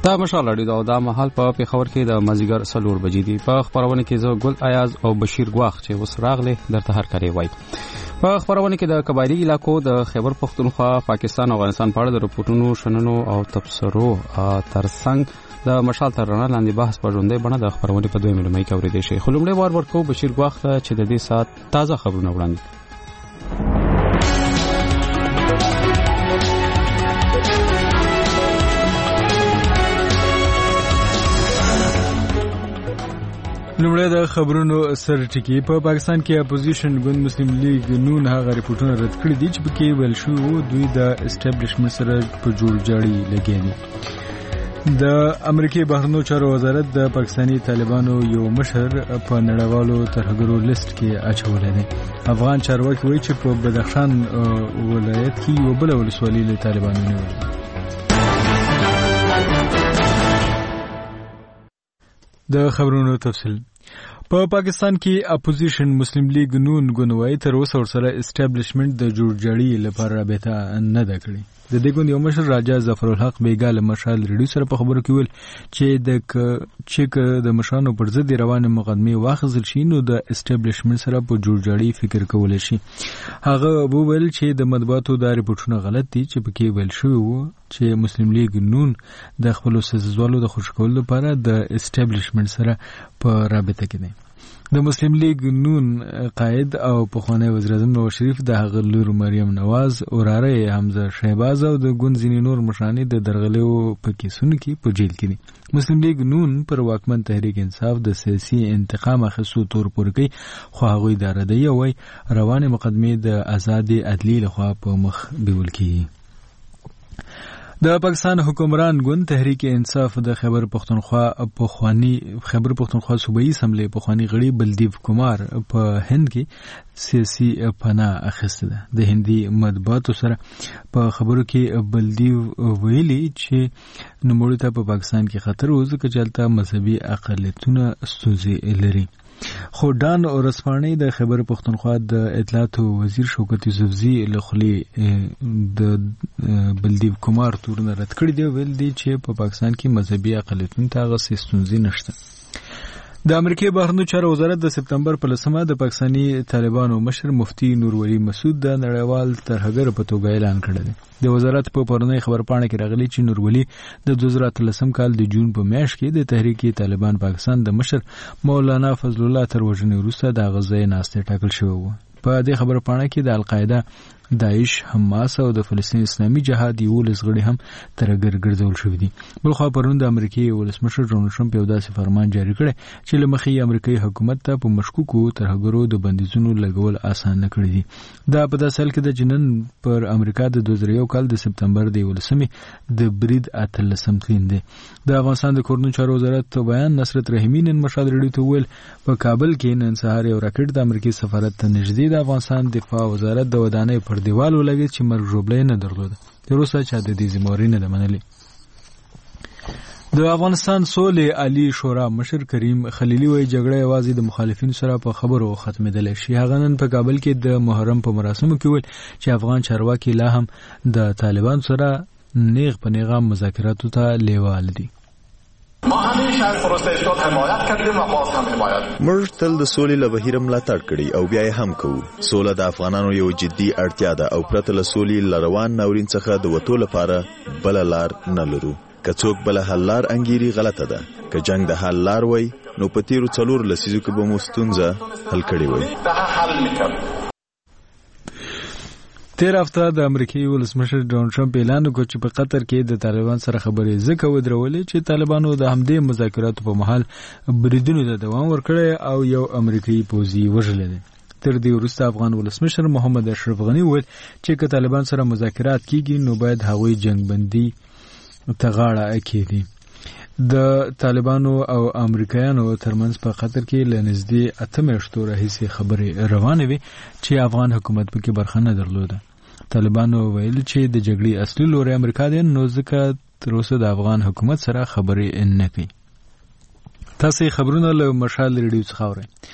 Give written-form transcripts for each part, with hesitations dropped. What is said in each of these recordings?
دا مشال اړیدو دا مهال په پیښور کې د مازیګر 4 بجې دی. په خبرونه کې زه ګل ایاز او بشیر ګواخ چې وس راغله درته هر کاری وای. په خبرونه کې د قبایلی علاقو د خیبر پختونخوا، پاکستان او افغانستان په اړه د رپورټونو، شننو او تبصرو ترڅنګ د مشال تر رڼا لاندې بحث په ژوندۍ بڼه د خبرونه په 2 مې کې اورېدل شي. خو لومړی وار ورکو بشیر ګواخ ته چې د دې سات تازه خبرونه وړاندې. لومړی د خبرونو سر ټکی. په پاکستان کې اپوزیشن ګوند مسلم لیگ نون هغه ریپورتونه رد کړي دي چې پکې ویل شوی دوی د اسټابلیشمنت سره په جوړجاړي لګیدي. د امریکای بهرنیو چارو وزارت د پاکستاني طالبانو یو مشر په نړیوالو ترهګرو لیست کې اچولی دی. افغان چارواکي وایي چې په بدخشان ولایت کې یو بل ولسوالي له طالبانو نیولې. د خبرونو تفصیل. په پاکستان کې اپوزیشن مسلم لیگ نون ګوند تر اوسه ورسره اسټابلیشمنت د جوړجاړي لپاره رابطه نه ده کړې. د دې ګوند یو مشر راجا ظفر الحق بیګا له مشال ریډیو سره په خبرو کې ویل چې د مشرانو پر ضد روانه مقدمه واخیستل شي نو د اسټابلیشمنت سره په جوړجاړي فکر کولای شي. هغه وویل چې د مطبوعاتو د ریپورتونو غلط دي چې پکې ویل شوی وو چې مسلم لیگ نون د خپل سیاستوالو د خوشکولو لپاره د اسټابلیشمنت سره په رابطه کې دی. د مسلم لیگ نون قائد او پخوانی وزیر اعظم نواز شریف د هغه لور مریم نواز اوراره حمزه شهباز او د ګوند ځینې نور مشران د درغلیو په کیسونو کې په جیل کې دي. مسلم لیگ نون پر واکمن تحریک انصاف د سیاسي انتقام اخیستو تور پورې کوي، خو هغوی د ردی وای روانه مقدمه د آزادي عدلي لخوا په مخ بیول کیږي. د پاکستان حکمران ګوند تحریک انصاف د خیبر پختونخوا صوبایي اسمبلی پخوانی غړي بلدیو کمار په هند کې سیاسي پناه اخیسته ده. د هندي مطبوعاتو سره په خبرو کې بلدیو ویلي چې نوموړي ته په پاکستان کې خطر و ځکه چې هلته مذهبي اقلیتونه ستونزې لري. خو ډان اورسپاني د خیبر پختونخوا د اطلاعات وزیر شوکت یوسفزي له خولې د بلدیو کمار تورونه رد کړي دی. ویل دی چې په پاکستان کې مذهبي اقلیتونو ته هغه ستونزې نشته. د امریکای بهرنیو چارو وزارت د سپتمبر په 10 د پاکستاني طالبانو مشر مفتی نور ولی مسعود د نړیوال ترهګر په توګه اعلان کړی دی. د وزارت په پرونی خبرپاڼه کې راغلی چې نور ولی د 2013 کال د جون په میاشت کې د تحریک طالبان پاکستان د مشر مولانا فضل الله تر وژنې وروسته د غزې ناسته ټاکل شوی و. په دې خبرپاڼه کې د القاعده، داعش، حماس او د فلسطین اسلامي جهاد یو لسغړي هم ترګر ګرځول شوی دي. بلخوا پرون د امریکای ولسمشر ډونالډ ټرمپ یو داسې فرمان جاری کړی چې لمخې امریکای حکومت ته په مشکوکو ترهګرو د بندیزونو لګول آسان نه کړی دي. دا په داسې حال کې د جنن پر امریکا د 2001 کال د سپتمبر د 11 د برید 18 تلین دی. د افغانستان د کورنیو چارو وزارت بیان نصرت رحیمی نن مشال ریډیو ته ویل په کابل کې نن سهار یو راکټ د امریکای سفارت ته نږدې د افغانستان دفاع وزارت د ودانۍ پر دیوال ولګید چې مرګ ژوبله نه درلوده. تر اوسه چا د دې ذمہواري نه ده منلې. د افغانستان سولې عالی شورا مشر کریم خلیلی وایي جګړه یوازې د مخالفینو سره په خبرو ختمېدلی شي. هغه نن په کابل کې د محرم په مراسمو کې ویل چې افغان چارواکي لا هم د طالبان سره نیغ په نیغه مذاکراتو ته لیوال دي. ما همیشه از پروسه صلح حمایت کردیم و باز هم حمایت. موږ تل د سولې له بهیر ملاتړ کړی او بیا یې هم کوو. سوله د افغانانو یو جدي اړتیا ده او پرته له سولې له روان ناورین څخه د وتو لپاره بل لار نه لرو. که څوک بل حل لار انګیري غلطه ده. که جنگ د حل لار وای نو په تیرو 4 لسیزو کې به مو ستونزه حل کړې وای. تیر هفته د امریکای ولسمشر ډونالډ ټرمپ اعلان وکړ چې په قطر کې د طالبان سره خبرې ځکه ودرولې چې طالبانو د همدې مذاکراتو په مهال بریدونو ته دوام ورکړی او یو امریکایي پوځي وژلی دی. تر دې وروسته افغان ولسمشر محمد اشرف غنی وویل چې که طالبان سره مذاکرات کیږي نو باید هغوی جنگ بندي ته غاړه کېږدي. د طالبانو او امریکایانو ترمنځ په قطر کې له نږدې 8 میاشتو راهیسې خبرې روانې وې چې افغان حکومت پکې برخه نه درلوده. طالبانو ویل چې د جګړې اصلي لوری امریکا دی نو ځکه تر اوسه د افغان حکومت سره خبرې نه کوي. تاسو خبرونه له مشال ریډیو څخه اورئ.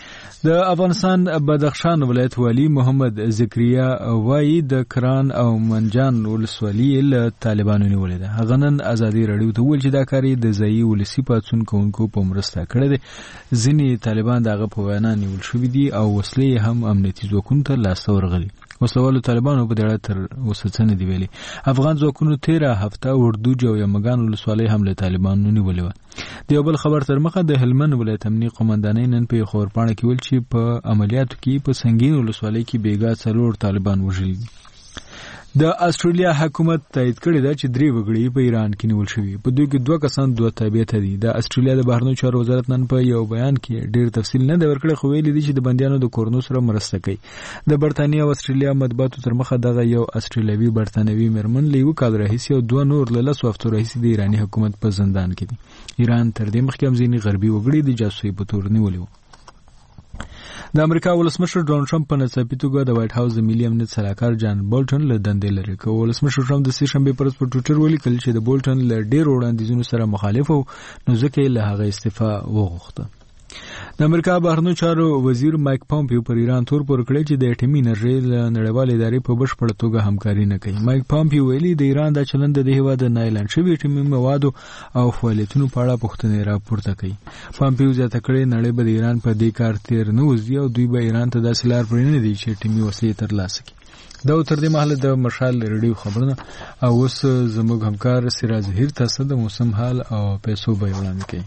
د افغانستان بدخشان ولایت والی محمد ذکریا وایي د کران او منجان ولسوالي له طالبانو نیولې ده. هغه نن ازادي رادیو ته ویل چې دا کار د ځایي ولسي پاڅون کوونکو په مرسته کړی دی. ځینې طالبان دغه په وینا نیول شوي دي او وسلې هم امنیتي ځواکونو ته لاسته ورغلي. وسلوالو طالبانو په دې اړه تر اوسه څه نه دي ویلي. افغان ځواکونو 13 هفته اردوج او یمګان ولسوالۍ هم له طالبانو نیولې وه. د یو بل خبر تر مخه د هلمند ولایت امنیه قومندانۍ نن په خبرپاڼه کې ویل چې په عملیاتو کې په سنگین ولسوالۍ کې بیګا 4 طالبان وژل دي. د استرالیا حکومت تایید کړی دی چې 3 وګړي په ایران کې نیول شوي. په دوی کې 2 کسان 2 تابعیت دي. د استرالیا د بهرنیو چارو وزارت نن په یو بیان کې ډیر تفصیل نه دی ورکړی، خو ویلي دي چې د بندیانو د کورونو سره مرسته کوي. د برتانیا او استرالیا مطبوعاتو تر مخه دغه یو استرالیوي برتانوي مرمن له 1 کال راهیسې او 2 نور له 10 هفتو راهیسې د ایراني حکومت په زندان کې دي. ایران تر دې مخکې هم ځینې غربي وګړي د جاسوسۍ په تور نیولي وو. د امریکا ولسمشر ډونالډ ټرمپ په ناڅاپي توګه د وایټ هاوس د ملي امنیت سلاکار جان بولټن له دندې لرې کړ. ولسمشر ټرمپ د سې شنبې پر ورځ په ټویټر ولیکل چې د بولټن له ډېرو وړاندیزونو سره مخالف و، نو ځکه یې له هغه استعفا وغوښته. د امریکا بهرنیو چارو وزیر مایک پامپیو پر ایران تور پورې کړی چې د اټومي انرژۍ له نړیوالې ادارې په بشپړه توګه همکاري نه کوي. مایک پامپیو ویلي د ایران د چلند د هیواد د نایلان شوي اټومي موادو او فعالیتونو په اړه پوښتنې راپورته کوي. پامپیو زیاته کړې نړۍ به د ایران په دې کار تیر نه وځي او دوی به ایران ته داسې لار پرېنږدي چې اټومي وسلې ترلاسه کړي. دا تر دې مهاله د مشال ریډیو خبرونه او اوس زموږ همکار سراج ظهیر تاسو د موسم حال او پیسو به وړاندې کوي.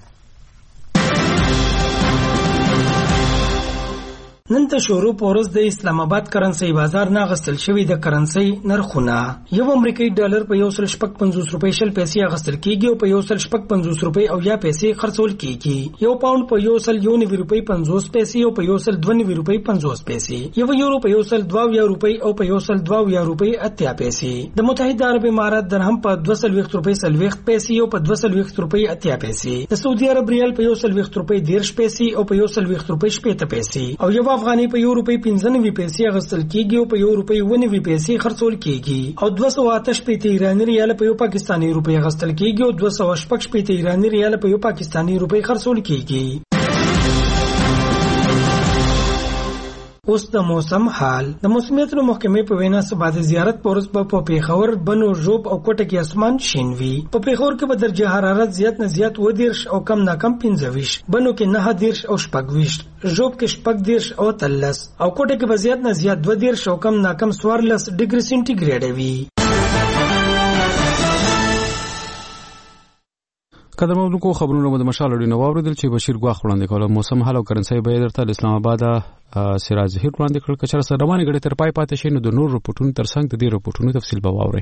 نن ته شروع پورز د اسلام آباد کرنسي بازار نه غستل شوی د کرنسي نرخونه. یو امریکایي ډالر په 1.55 روپۍ شل پیسې غستل کیږي او په 1.55 روپۍ او یا پیسې خرڅول کیږي. یو پاوند په 1.99 روپۍ 50 پیسې او په 1.92 روپۍ 50 پیسې. یو یورو په 1.22 روپۍ او په 1.22 روپۍ 80 پیسې. د متحده عرب امارات درهم په 2.20 روپۍ 40 پیسې او په 2.20 روپۍ 80 پیسې. د سعودي عرب ریال په 1.20 روپۍ 10 پیسې او په 1.20 روپۍ 80 پیسې. او یو افغاني په 1 روپۍ 95 پیسې غستل کیږي او په 1 روپۍ 90 پیسې خرڅول کیږي. او 288 ایرانی ریال په 1 پاکستانی روپۍ غستل کیږي او 288 ایرانی ریال په 1 پاکستانی روپۍ خرڅول کیږي. اوس د موسم حال. د موسمیت محکمې په وینا سبا د زیارت پورس په پیښور، بنو، ژوب او کوټه کې اسمان شین وي. په پیښور کې به درجه حرارت زیات نه زیات 20 او کم نه کم 25، بنو کې 19 او 26، ژوب کې 14 او 13 او کوټه کې به زیات نه زیات 20 او کم نه کم 14 ډیګري سنټیګریډ وي. قدرمنونکو خبرونه د مشال اړینو واوریدل چې بشیر ګواخ وړاندې کول. موسم حال او کرنسي به درته اسلام آباد سراج ظهیر وړاندې کړ. کچره سره روانه غړي تر پای پاتې شي نو د نور رپورټونو ترڅنګ د دې رپورټونو تفصیل به واورئ.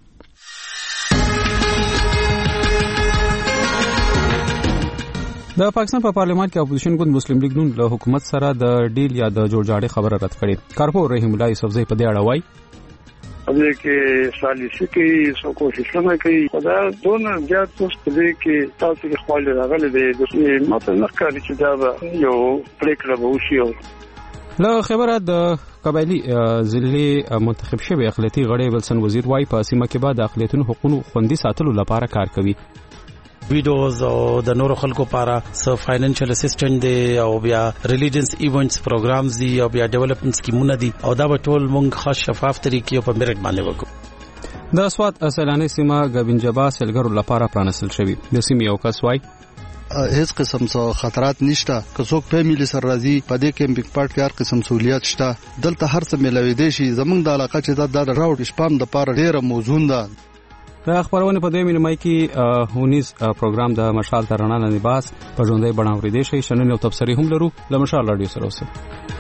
د پاکستان په پارلیمان کې اپوزیشن ګوند مسلم لیگ نون له حکومت سره د ډیل یا د جوړجاړي خبره رد کړې. کارپور رحیم الله یوسفزئی په دې اړه وایي دې کې سالسي کې څو کوششونه کوي. خدا دونه زیات څه دې کې تاسو کې خپل راغلي دي ماته نه کاری چې دا یو پریکړه وشي. له خبره د قبایلی ضلع منتخب شوی اقلیتي غړي بلسن وزیر وای په سیمه کې بعد اقلیتونو حقوقو خوندي ساتلو لپاره کار کوي. ویډیوز او د نورو خلکو لپاره س فاینانشل اسسټنټ دی او بیا ریلیجنس ایونټس پروګرامز دی او بیا ډیولپمنٹ سکیمونه دي او دا به ټول مونږ خاص شفاف طریقې په میرټ باندې وکړو. د اسوات اصلانه سیمه غبنجبا سلګرو لپاره پرانسل شوی. د سیمې یو کس وای هیڅ قسم څه خطرات نشته. که څوک فیملی سره راځي په دې کیمپینګ پارک کې هر قسم سہولیات شته. دلته هر څه ملوي دي شي. زمونږ د علاقې چې دا راوډ شپام د پاره ډیره موزون ده. د خبرونه په 2 مې کې 19 پروګرام د مشال ترانه لنباس په ژوندۍ بڼه ورېدې شي. شنن او تبصري هم لرو. له مشال رادیو سره اوسه.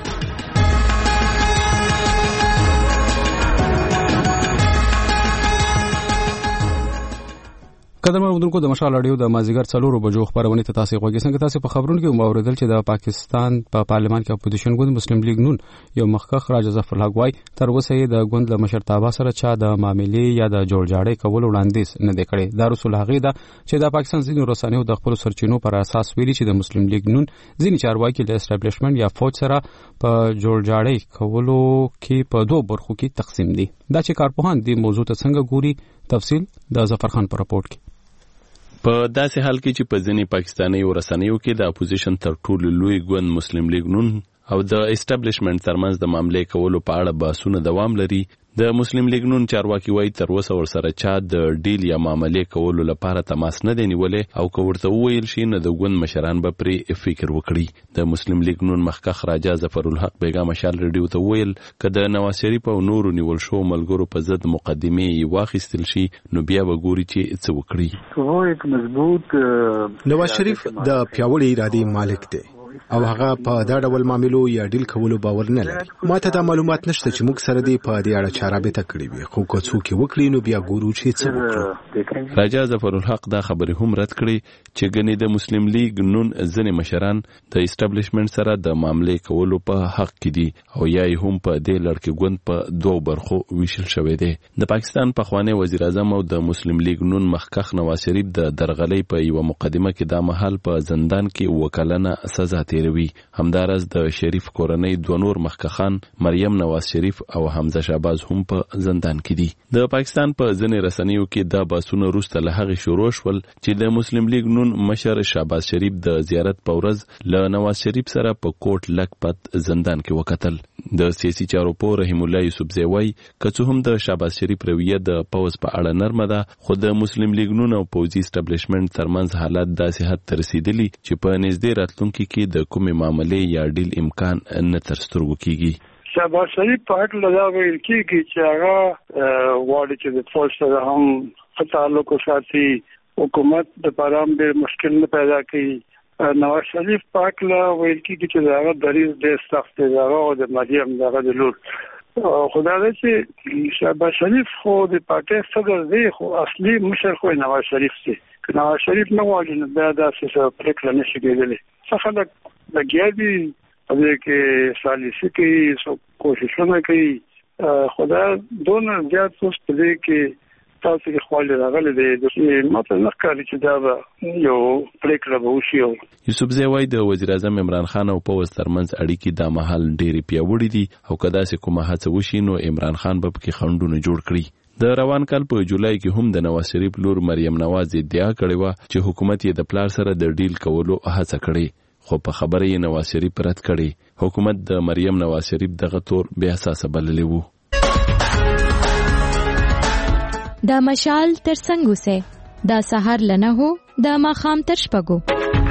قدرمنونکو د مشال رادیو د مازیګر 4 بجو خبرونه ته تاسو غوږی څنګه تاسو په خبرونو کې موریدل چې د پاکستان په پارلیمان کې اپوزیشن ګوند مسلم لیگ نون یو مخکخ راجا ظفر الله وای تر اوسه د ګوند له مشرتابه سره چا د معاملې یا د جوړجاړي کول وړاندیز نه دی کړی. دا رسول هغه ده چې د پاکستان ځینو رسنیو د خپل سرچینو پر اساس ویلي چې د مسلم لیگ نون ځینې چارواکي د اسټابلیشمنت یا فوج سره په جوړجاړي کولو کې په 2 برخو کې تقسیم دي. دا چې کارپوهان دې موضوع ته څنګه ګوري تفصیل د ظفر خان په راپورټ کې. په داسې حال کې چې په ځینې پاکستاني رسنیو کې د اپوزیشن تر ټولو لوی ګوند مسلم لیگ نون او د اسټابلیشمنت ترمنځ د معاملې کولو په اړه بحثونه دوام لري. د مسلم لیگ نون چارواکي وایي تر اوسه ورسره چا د ډیل یا معاملې کولو لپاره تماس نه دی نیولې او که ورته وویل شي نو د ګوند مشران به پرې فکر وکړي. د مسلم لیگ نون مخکښ راجا ظفرالحق بیګا مشال ریډیو ته وویل که د نواز شریف او نورو نیول شو ملګرو په ضد مقدمې واخیستل شي نو بیا به ګوري چې څه وکړي. نواز شریف د پیاوړې ارادې مالک دی او هغه په دا ډول معاملو یا ډیل کولو باور نه لري. ماته دا معلومات نشته چې موږ سره دی په دې اړه چا رابطه کړې وي، خو که څوک وکړي نو بیا ګورو چې څه وکړو. راجا ظفرالحق دا خبرې هم رد کړې چې ګنې د مسلم لیگ نون ځینې مشران د اسټابلیشمنت سره د معاملې کولو په حق کې دي او یا هم په دې لړ کې ګوند په دوه برخو ویشل شوی دی. د پاکستان پخوانی وزیر اعظم او د مسلم لیگ نون مخکښ نواز شریف د درغلۍ په یو مقدمه کې دا مهال په زندان کې وکالانه سزا تیروي. همدارس د شریف کورنۍ دوه نور مخکښان مریم نواز شریف او حمزه شهباز هم په زندان کې دي. د پاکستان په ځینې رسنیو کې دا بحثونه وروسته له هغې شروع شول چې د مسلم لیگ نون مشر شهباز شریف د زیارت په ورځ له نواز شریف سره په کوټ لکپت زندان کې وکتل. د سیاسي چارو په رحیم الله یوسفزی وایي که څه هم د شهباز شریف رویه د پوز په اړه نرمه ده خو د مسلم لیگ نون او پوځي اسټابلیشمنت ترمنځ حالات داسې حد ته رسیدلي چې په نږدې راتلونکي کې د کومې معاملې یا ډیل امکان نه تر سترګو کیږي. شهباز شریف په حق لدا ویل کیږي چې هغه واړي چې د فوج سره هم تعلق وساتي، حکومت د پرام ډېر مشکل نه پیدا کوي. نواز شریف په حق لا ویل کیږي چې هغه دریز ډېر سخت دی، هغه د مریم دغه د لور خدای چې شهباز شریف خو د پارټي صدر دی خو اصلي مشر خو نواز شریف دی. که نواز شریف نه وایي نو بیا داسې پریکړه نشي کېدلی. څه خلک لګیا دي په دې کې سالسي کوي، کوششونه کوي. خدای دونه زیات اوس په دې کې تاسو کې خپل راغلي دي چې ماته نه ښکاري چې دا به یو پریکړه به وشي. یوسفزی وایي د وزیر اعظم عمران خان او پوځ ترمنځ اړیکې دا مهال ډېرې پیاوړې دي او که داسې کومه هڅه وشي نو عمران خان به پکې خنډونه جوړ کړي. د روان کال په جولای کې هم د نواز شریف لور مریم نواز ادعا کړې وه چې حکومت یې د پلار سره د ډیل کولو هڅه کړې خو په خبره یې نواز شریف رد کړې. حکومت د مریم نواز شریف دغه تور بې اساسه بللی وو. دا مشال تر څنګه سه دا سحر لنه هو دا ماخام تر شپګو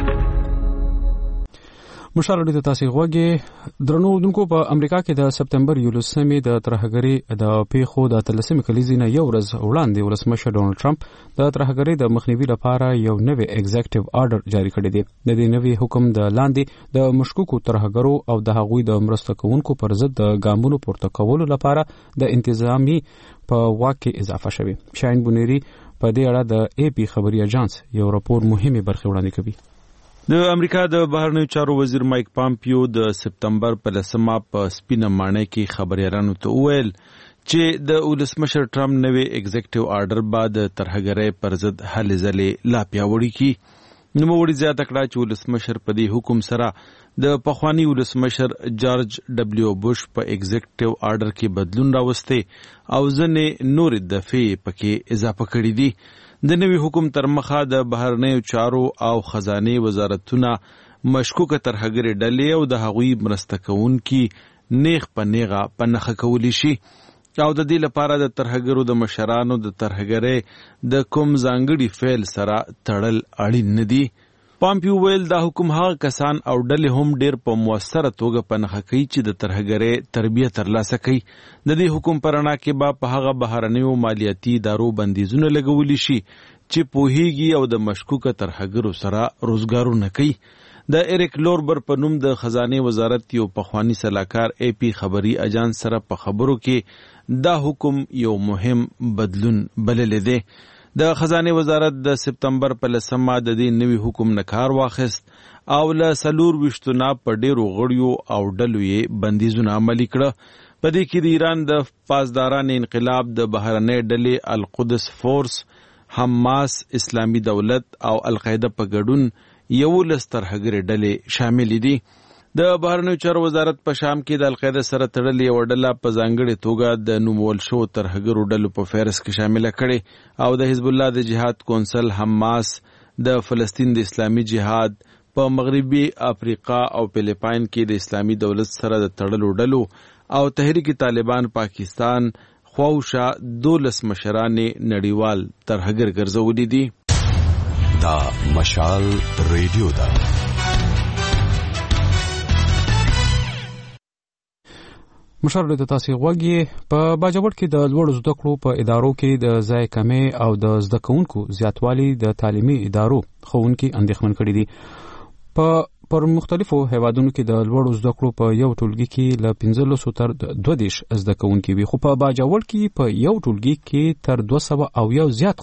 مشال د تاسو غوږی درنو دونکو په امریکا کې د سپتمبر 11 د ترهګری د پیښو د 13 کلیزینه یو ورځ وړاندې ولسمشر ډونالد ټرمپ د ترهګری د مخنیوي لپاره یو نوی ایگزیکټیو آرډر جاری کړی دی. د دې نوی حکم د لاندې د مشکوکو ترهګرو او د هغوی د مرسته کوونکو پر ضد د ګامونو پورته کولو لپاره د انتظامی په واک کې اضافه شوی. شاهین بونیری په دې اړه د اے پی خبري اژانس یو راپور مهمه برخه وړاندې کوي. د امریکا د بهرنیو چارو وزیر مایک پامپیو د سپتمبر په 10 په سپینه مانه کې خبريالانو ته وویل چې د ولسمشر ټرمپ نوې ایگزیکټیو آرډر بعد ترهګرۍ پر ضد هلې ځلې لا پیاوړې کی. نوموړي زیاته کړه چې ولسمشر په دې حکم سره د پخوانی ولسمشر جارج ډبلیو بوش په ایگزیکټیو آرډر کې بدلون راوسته او ځنې نور دفعې پکې اضافه کړې دي. د نوي حکم تر مخه د بهرنیو چارو او خزانه وزارتونه مشکوکه ترهګری ډلې او د هغوی مرسته کوونکي نیغ په نیغه په نخښه کولی شي او د دې لپاره د ترهګرو د مشرانو د ترهګری د کوم ځانګړي فعل سره تړل اړین نه دي. پامپیو ویل دا حکم هغه کسان او ډلې هم ډېر په موثره توګه په نخښه کوي چې د ترهګرۍ تربیه ترلاسه کوي. د دې حکم په رڼا کې به په هغه بهرنیو مالیاتي ادارو بندیزونه لګولی شي چې پوهیږي او د مشکوکه ترهګرو سره روزګارونه کوي. د ایریک لوربر په نوم د خزانه وزارت یو پخوانی سلاکار اے پی خبري اژانس سره په خبرو کې دا حکم یو مهم بدلون بللی دی. د خزانه وزارت د سپتمبر په 10 د دې نوي حکم نه کار واخیست او له 24 په ډیرو غړیو او ډلو یې بندیزونه عملي کړه. په دې کې د ایران د پاسداران انقلاب د بهرنۍ ډلې القدس فورس، حماس، اسلامی دولت او القاعده په ګډون 11 ترهګري ډلې شامل دي. د بهرنیو چارو وزارت په شام کې د القاعده سره تړلې یو ډله په ځانګړې توګه د نومول شو ترهګرو ډلو په فهرست کې شامل کړي او د حزب الله د جهاد کونسل، حماس، د فلسطین د اسلامي جهاد، په مغربي افریقا او فلیپاین کې د اسلامي دولت سره د تړلو ډلو او تحریک طالبان پاکستان خواوشا 12 مشران نړیوال ترهګر ګرځولي دي. دا مشال ریډیو ده. مشر د تاسو غوږی په باجوړ کې د لوړ زده کړو په ادارو کې د ځای کمې او د زده کوونکو زیاتوالی د تعلیمي ادارو خوونکي اندېښمن کړي دي. پر مختلفو هیوادونو کې د لوړ زده کړو په یو ټولګي کې له 15 تر 20 زده کوونکي وي، خو په باجوړ کې په یو ټولګي کې تر 200 او یو زیات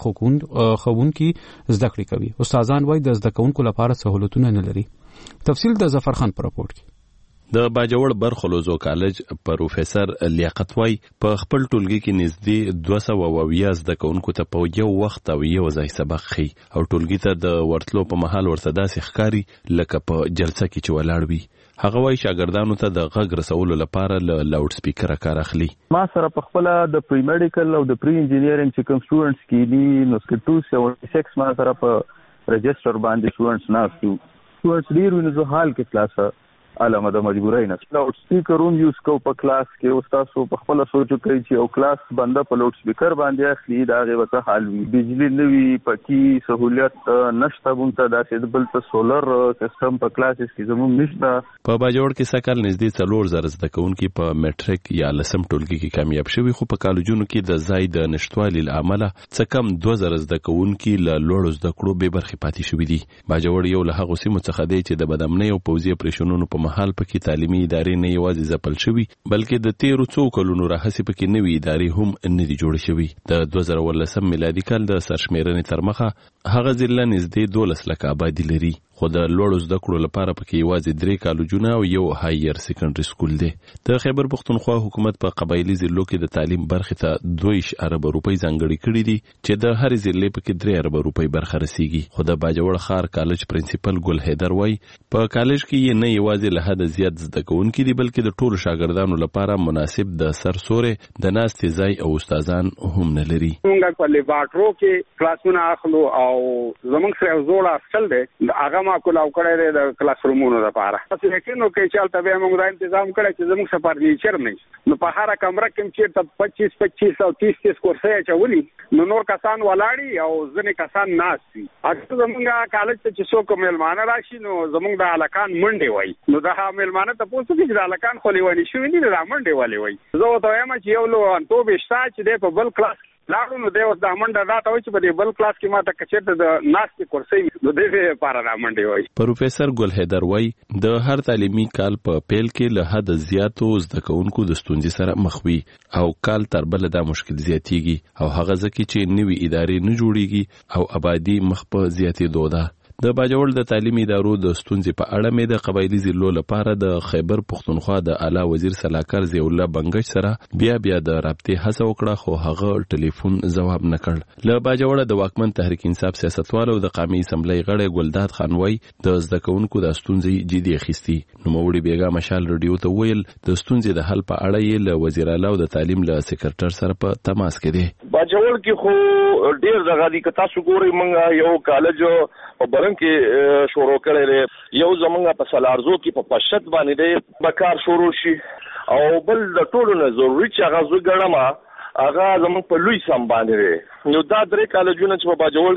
خوونکي زده کړې کوي. استادان وايي د زده کوونکو لپاره سہولتونه نه لري. تفصیل د ظفر خان پر راپورټ کې. د باجوړ برخلوزو کالج پروفیسور لیاقت وای په خپل ټولګي کې نږدې 200 زده کوونکو ته په یو وخت او یو ځای سبق خي او ټولګي ته د ورتلو په محل ورته داسې ښکاری لکه په جلسه کې چې ولاړ وي. هغه وای شاګردانو ته د غږ رسولو لپاره له لاوډ سپیکر کار اخلي. ما سره په خپل د پری میډیکل او د پری انجینیرینګ چې کوم سټوډنټس کې دي نو سکه 276 ما سره په رجستر باندې سټوډنټس ناشتو سټوډنټس ډیر وینځو حال کې کلاس علامه د مجبورای نه لاوډ سپیکر هم یوز کو په کلاس کې استاد په خپل سوچو کوي چې او کلاس بنده په لاوډ سپیکر باندې اخلي دا غي وته حال وي. بجلی نوي پکې سہولیت نشته بونته داسې بل ته سولر سیستم په کلاسز کې زموږ نشته. په باجوړ کې سکل نږدې 4000 زده کوونکي په میټریک یا لسم ټولګي کې کامیاب شوي، خو په کالجونو کې د ځای د نشټوالي لامل څه کم 2000 زده کوونکي له لوړ زده کړو به برخې پاتې شوي دي. باجوړ یو له هغه سیمو څخه دی چې د بدامنۍ او پوځي اپریشنونو په محل پکې تعلیمي ادارې نه یوازې ځپل شوي بلکې د 13 کلونو راهیسې پکې نوي ادارې هم نه دي جوړې شوي. د 2019 میلادي کال د سرشمیرنې تر مخه هغه ضلع نږدې 12 لک آبادي لري، خو د لوړو زده کړو لپاره پکې یوازې 3 کالجونه او یو هایر سیکنډري سکول دی. د خیبر پښتونخوا حکومت په قبایلی ضلعو کې د تعلیم برخې ته 2 ارب روپۍ ځانګړي کړي دي چې د هر ضلع پکې 3 ارب روپۍ برخه رسیږي. خو د باجوړ ښار کالج پرنسپل ګل حیدر وای په کالج کې نه یوازې له حد زیات زده کوونکي دي بلکې د ټولو شاګردانو لپاره مناسب د سرسورې د ناستې ځای او استادان هم نه لري. موږ په لیبارټرو کې کلاسونه اخلو او زموږ سره زوړ اصل دی هغه ما کولاو کړی د کلاس رومونو لپاره. تاسو یقینو کې چې البته به موږ دا تنظیم کړی چې زموږ سفر نیچر نه نو په هر کمره کې چې 25 او 30 کورسې چولي نو نور کسان ولاړی او ځنې کسان ناشتي. اته زموږ کالج ته چې څوک مېلمانه راشي نو زموږ د الکان منډي وای نو دا مېلمانه ته پوښتنه کوي چې د الکان خو لیوانی شوی نه د منډي والی وای. زه ته وایم چې یو لو انټو بشتا چې د په بل کلاس لاړو نو د اوس د منډه دا ته وای چې په بل کلاس کې ماته کچته د ناشتي کورسې نو د لپاره را منډي وای. پروفیسور ګل حیدر وای د هر تعلیمي کال په پیل کې له حد زیاتو زده کوونکو د ستونزې سره مخ وي او کال تر بل دا مشکل زیاتیږي او هغه ځکه چې نوي ادارې نه جوړیږي او آبادی مخ په زیاتېدو ده. د باجوړ د تعلیمي ادارو د ستونزې په اړه مې د قبایلی ضلعو لپاره د خیبر پښتونخوا د اعلی وزیر سلاکار ضیاء الله بنگش سره بیا د رابطې هڅه وکړه خو هغه ټلیفون ځواب نه کړ. له باجوړ د واکمن تحریک انصاف سیاستوال او د قومي اسمبلی غړی ګلداد خان وای د زده کوونکو د ستونزې جدي اخیستي. نوموړي بیګا مشال رادیو ته ویل د ستونزې د حل په اړه یې له وزیر اعلی او د تعلیم له سکرټر سره په تماس کې دي. باجوړ کې خو ډیر دغه دي که تاسو ګورئ موږ یو کالج په برن کې شروع کړی یو زمونږ په سلارزو کې په پښت باندې دی بکار شروع شي او بل د ټولو نه ضروري چې هغه زو ګړما هغه زمونږ په لوی سم باندې نو دا 3 کالجونه چې په باجوړ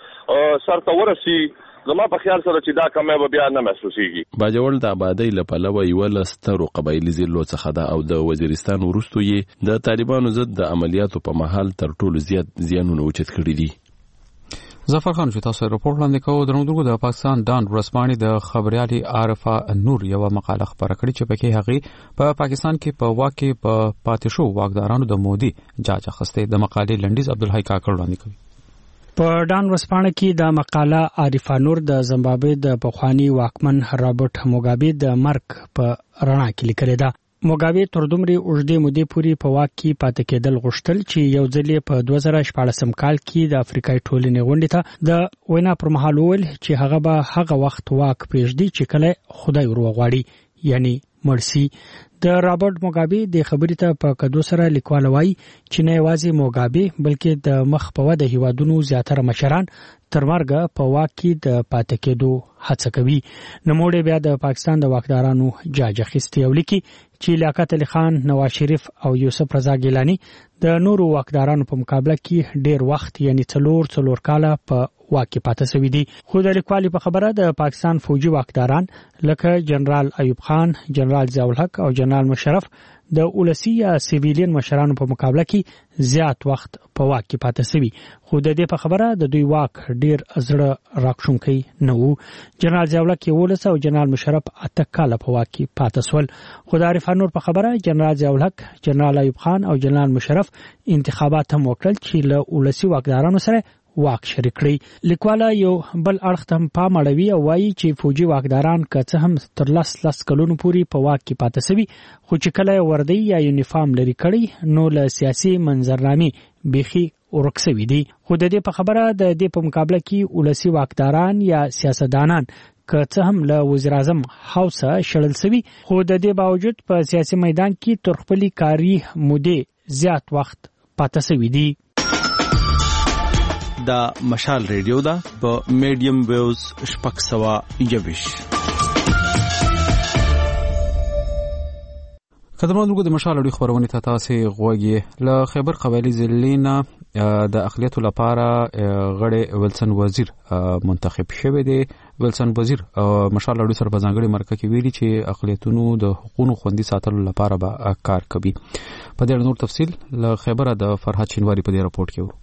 کې سرته ورسي زما په خیال سره چې دا کمه به بیا نه محسوسيږي. باجوړ د آبادی لپاره یو لسترو قبایلی ضلعو څخه ده او د وزیرستان ورستو یې د طالبانو ضد د عملیاتو په محل تر ټولو زیات زیانونه اوچت کړي دي. ظفر خان چې تاسو رپورټ لاندې کوو درنو د پاکستان دان ورسپانې د خبريالي عارفه نور یو مقاله خبره کړې چې پکې هغه په پاکستان کې په واقع په پاتشو واکدارانو د مودي جاج اخسته د مقالې لنډیز عبدالحی کاکړ وړاندې کوي. په دان ورسپانې کې د مقاله عارفه نور د زمبابوې د پخوانی واکمن رابرټ موګابي د مرګ په رڼا کې لیکل ده. موګابي تر دومره اوږدې مودې پورې په واک کې پاتې کېدل غوښتل چې یو ځل په 2014 کال کې د افریقای ټولنې غونډې ته د وینا پر مهال وویل چې هغه به هغه وخت واک پرېږدي چې کله خدای وروغواړي یعنی مرسي. د رابرټ موګابي د خبرې ته په کدو سره لیکوال وایي چې نه یوازې موګابي بلکې د مخ په وده هیوادونو زیاتره مشران تر مرګه په واک کې د پاتې کېدو هڅه کوي. نوموړی بیا د پاکستان د واکدارانو جاج اخیستی او لیکي چې لیاقت علي خان، نواز شریف او یوسف رضا ګیلانی د نورو واکدارانو په مقابله کې ډیر وخت یعنی 4 کاله په واکي پاتې شوی دي. خو د لیکوالي په خبره د پاکستان فوجي واکداران لکه جنرال ایوب خان، جنرال ضیاء الحق او جنرال مشرف د اولسی یا سیویلین مشرانو په مقابله کې زیات وخت په واکي پاتې شوی. خو د دې په خبره د دوی واک ډیر زړه راکښونکی نه وو. جنرال ضیاء الحق 11 او جنرال مشرف 8 کاله په واکي پاتې شول. خو د عارف نور په خبره جنرال ضیاء الحق، جنرال ایوب خان او جنرال مشرف انتخابات هم وکړل چې له اولسی واکدارانو سره واک شریک کړی. لیکواله یو بل اړخ ته پام اړوي او وایي چې فوجي واکداران که څه هم تر 10 کلونو پورې په واک کې پاتې شوي، خو چې کله وردی یا یونیفارم لري کړی نو له سیاسي منظرنامې بیخي ورک شوي دي. خو د دې په خبره د دې په مقابله کې اولسی واکداران یا سیاستدانان که څه هم له وزیر اعظم هاوسه شړل شوي، خو د دې باوجود په سیاسي میدان کې تر خپلې کاري مودې زیات وخت پاتې شوي دي. دا مشال ریډیو دا په میډیم ویوز 621. قدرمنو د مشال اړیخ خبرونه ته تاسو غوږی له خیبر قبایلی ضلعینا د اقلیتو لپاره غړي ولسن وزیر منتخب شوی دی. ولسن وزیر مشال اړیخ سره په ځانګړي مرکه کې ویلي چې اقلیتونو د حقوقو خوندي ساتلو لپاره به کار کوي. په دې نور تفصیل له خیبر د فرحت شینواری په دې راپورټ کې ورو.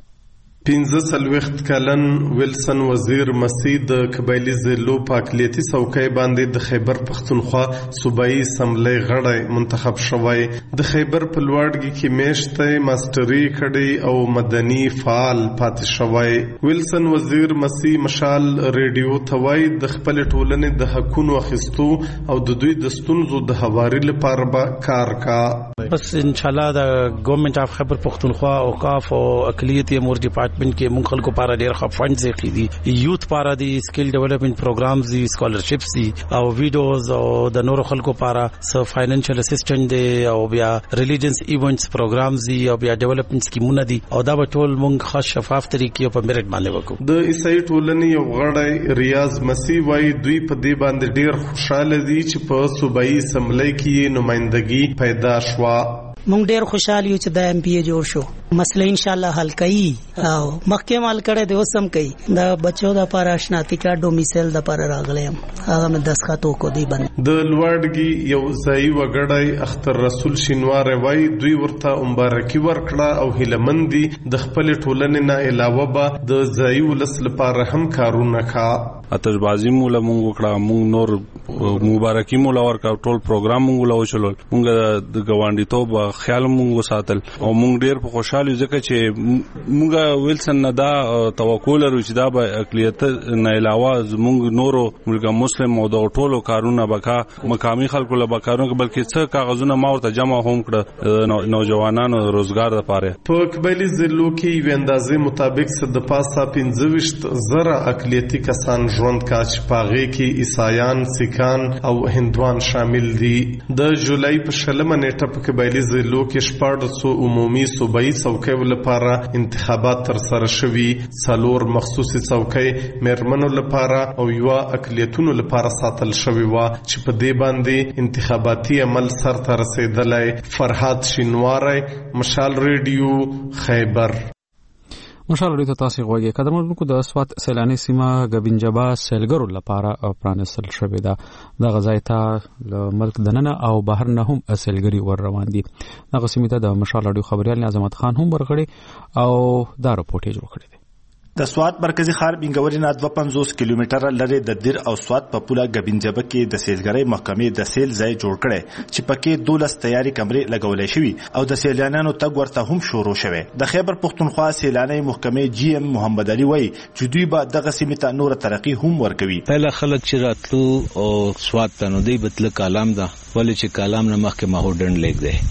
15 کلن ولسن وزیر مسیح د قبایلی ضلعو په اقلیتي څوکۍ باندې د خیبر پښتونخوا صوبایي اسمبلی غړی منتخب شوی. د خیبر په لوړګي کې میشته ماستری کړي او مدني فعال پاتې شوی. ولسن وزیر مسیح مشال ریډیو ته وایي د خپل ټولنې د حقوقو اخیستو او د دوی د ستونزو د هواري لپاره به کار کا. بس ان شاء الله د ګورنمنت اف خیبر پښتونخوا اوقاف او اقلیتي امور ډپارټمنټ کې مونږ خلکو لپاره ډېر ښه فنډز یې دي. یوث لپاره دي سکل ډیولپمنٹ پروګرامز دي، سکالرشپس دي او ویډیوز او د نورو خلکو لپاره س فاینانشل اسسټنټ دي او بیا ریلیجنس ایونټس پروګرامز دي او بیا ډیولپمنٹ سکیمونه دي او دا به ټول مونږ خاص شفاف طریقې په میرټ باندې وکړو. د عیسائی ټولنې یو غړی ریاض مسیح وايي دوی په دې باندې ډېر خوشاله دي چې په صوبایي اسمبلی کې نمائندګي پیدا شوه. مونږ ډېر خوشاله یو چې د ایم پی ای جوړ شو. مسله ان شاء الله حل کړي او مخکې مال کړي د وسم کوي. د بچو د لپاره آشناتی کارت ډومیسایل د لپاره راغلم هغه مې دسخطو کو دی باندې. د لوړګي یو ځای وګړی اختر رسول شینوار وای دوی ورته مبارکي ورکړه او هیلمندي د خپل ټولنې نه علاوه به د ځای ولس لپاره هم کارونه کا. اتشبازي مولا مونږ وکړه، مونږ نور مبارکي مولا ورکا، ټول پروګرام مونږ لا وشلول، مونږ د ګوانډي توب خیال مونږ ساتل او مونږ ډیر په خوشاله ځکه چې مونږ ویلسن نه دا توکل لرو چې دا به اقلیت نه علاوه مونږ نورو ملګر مسلم او د ټولو کارونه بکا مقامی خلکو له بکارونه بلکې څه کاغذونه ما ورته جمع هم کړ نوجوانانو روزګار لپاره. په قبایلی ضلعو کې یو اندازې مطابق د پاسه 15,000 اقلیتي کسان ژوند کا چې پاغه کې عیسایان، سیکان او هندوان شامل دي. د جولای په 20 نیټه په قبایلی ضلعو کې 1400 عمومي صوبایي څوکۍ لپاره انتخابات تر سره شوي، 4 مخصوصي څوکۍ مېرمنو لپاره او یو اقلیتونو لپاره ساتل شوی و چې په دې باندې انتخاباتي عمل سر ته رسیدلی. فرحات شینواری، مشال ریډیو، خیبر. مشال ریډیو ته تاسو غوږی. قدرمنو د اسوات سیلاني سیمه غبنجبا سیلګرو لپاره پرانستل شوې ده. د غزای ته ملک دننه او بهر نه هم سیلګری ور روان دي. دغه سیمه ته د مشال ریډیو خبريال عظمت خان هم ورغړي او دا راپورټ جوړ کړی دی. د سوات مرکزی ښار بنګوري نه 250 کیلومتره لري د دیر او سوات په پوله غبنجبه کې د سیلګری محکمې د سیل ځای جوړ کړي چې پکې 12 تیاری کمرې لګولې شوی او د سیلانانو تګ ورته هم شروع شوه. د خیبر پښتونخوا سیلاني محکمې جی ام محمد علي وای چې دوی به دغه سیمه ته نور ترقی هم ورکوي. پهله خلک چې راتلو او سوات ته نو دی بتل کالام ده ولې چې کالام نه مخکې ماهو ډن لیک دی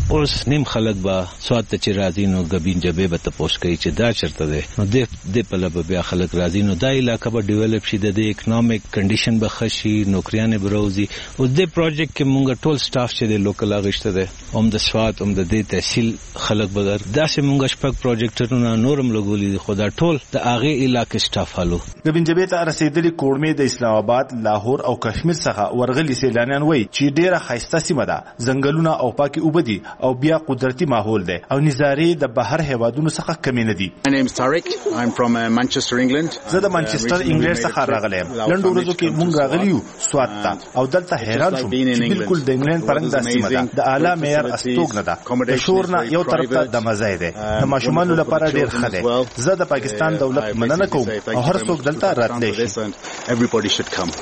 اوس نیم خلک با سواد ته چې راځي نو غبین جبه به تاسو کوي چې دا چرته ده نو د په لبه بیا خلک راځي نو دا علاقہ به ډیولپ شي د اکونومیک کنډیشن به خشي نوکریانه بروزي او د پروجیکټ کې مونږ ټول سټاف چې د لوکل اغشته ده هم د سواد هم د تحصیل خلک به داسې مونږ شپږ پروجیکټونه نورم لګولي خدا ټول د اغه علاقې سټاف حالو غبین جبه ته رسیدلی کوړمې د اسلام آباد لاهور او کشمیر څخه ورغلي سیلانیان وای چې ډیره خاصه سیمه ده زنګلونه او پاکي وبدي او بیا قدرتي ماحول ده او نظاری د بهر هوادونو څخه کمی نه دي. My name is Tariq. I'm from Manchester, England. زه د منچستر انګلند څخه راغلم. لندن ورځو کې مونږ راغلیو سوات ته او دلته حیران شوم چې بالکل د انګلند پرنګ د سیمه ده د اعلی معیار استوګ نه ده د شور نه یو طرف ته د مزای ده د ماشومان لپاره ډیر ښه ده زه د پاکستان دولت مننه کوم او هر څوک دلته راتلی شي. Everybody should come.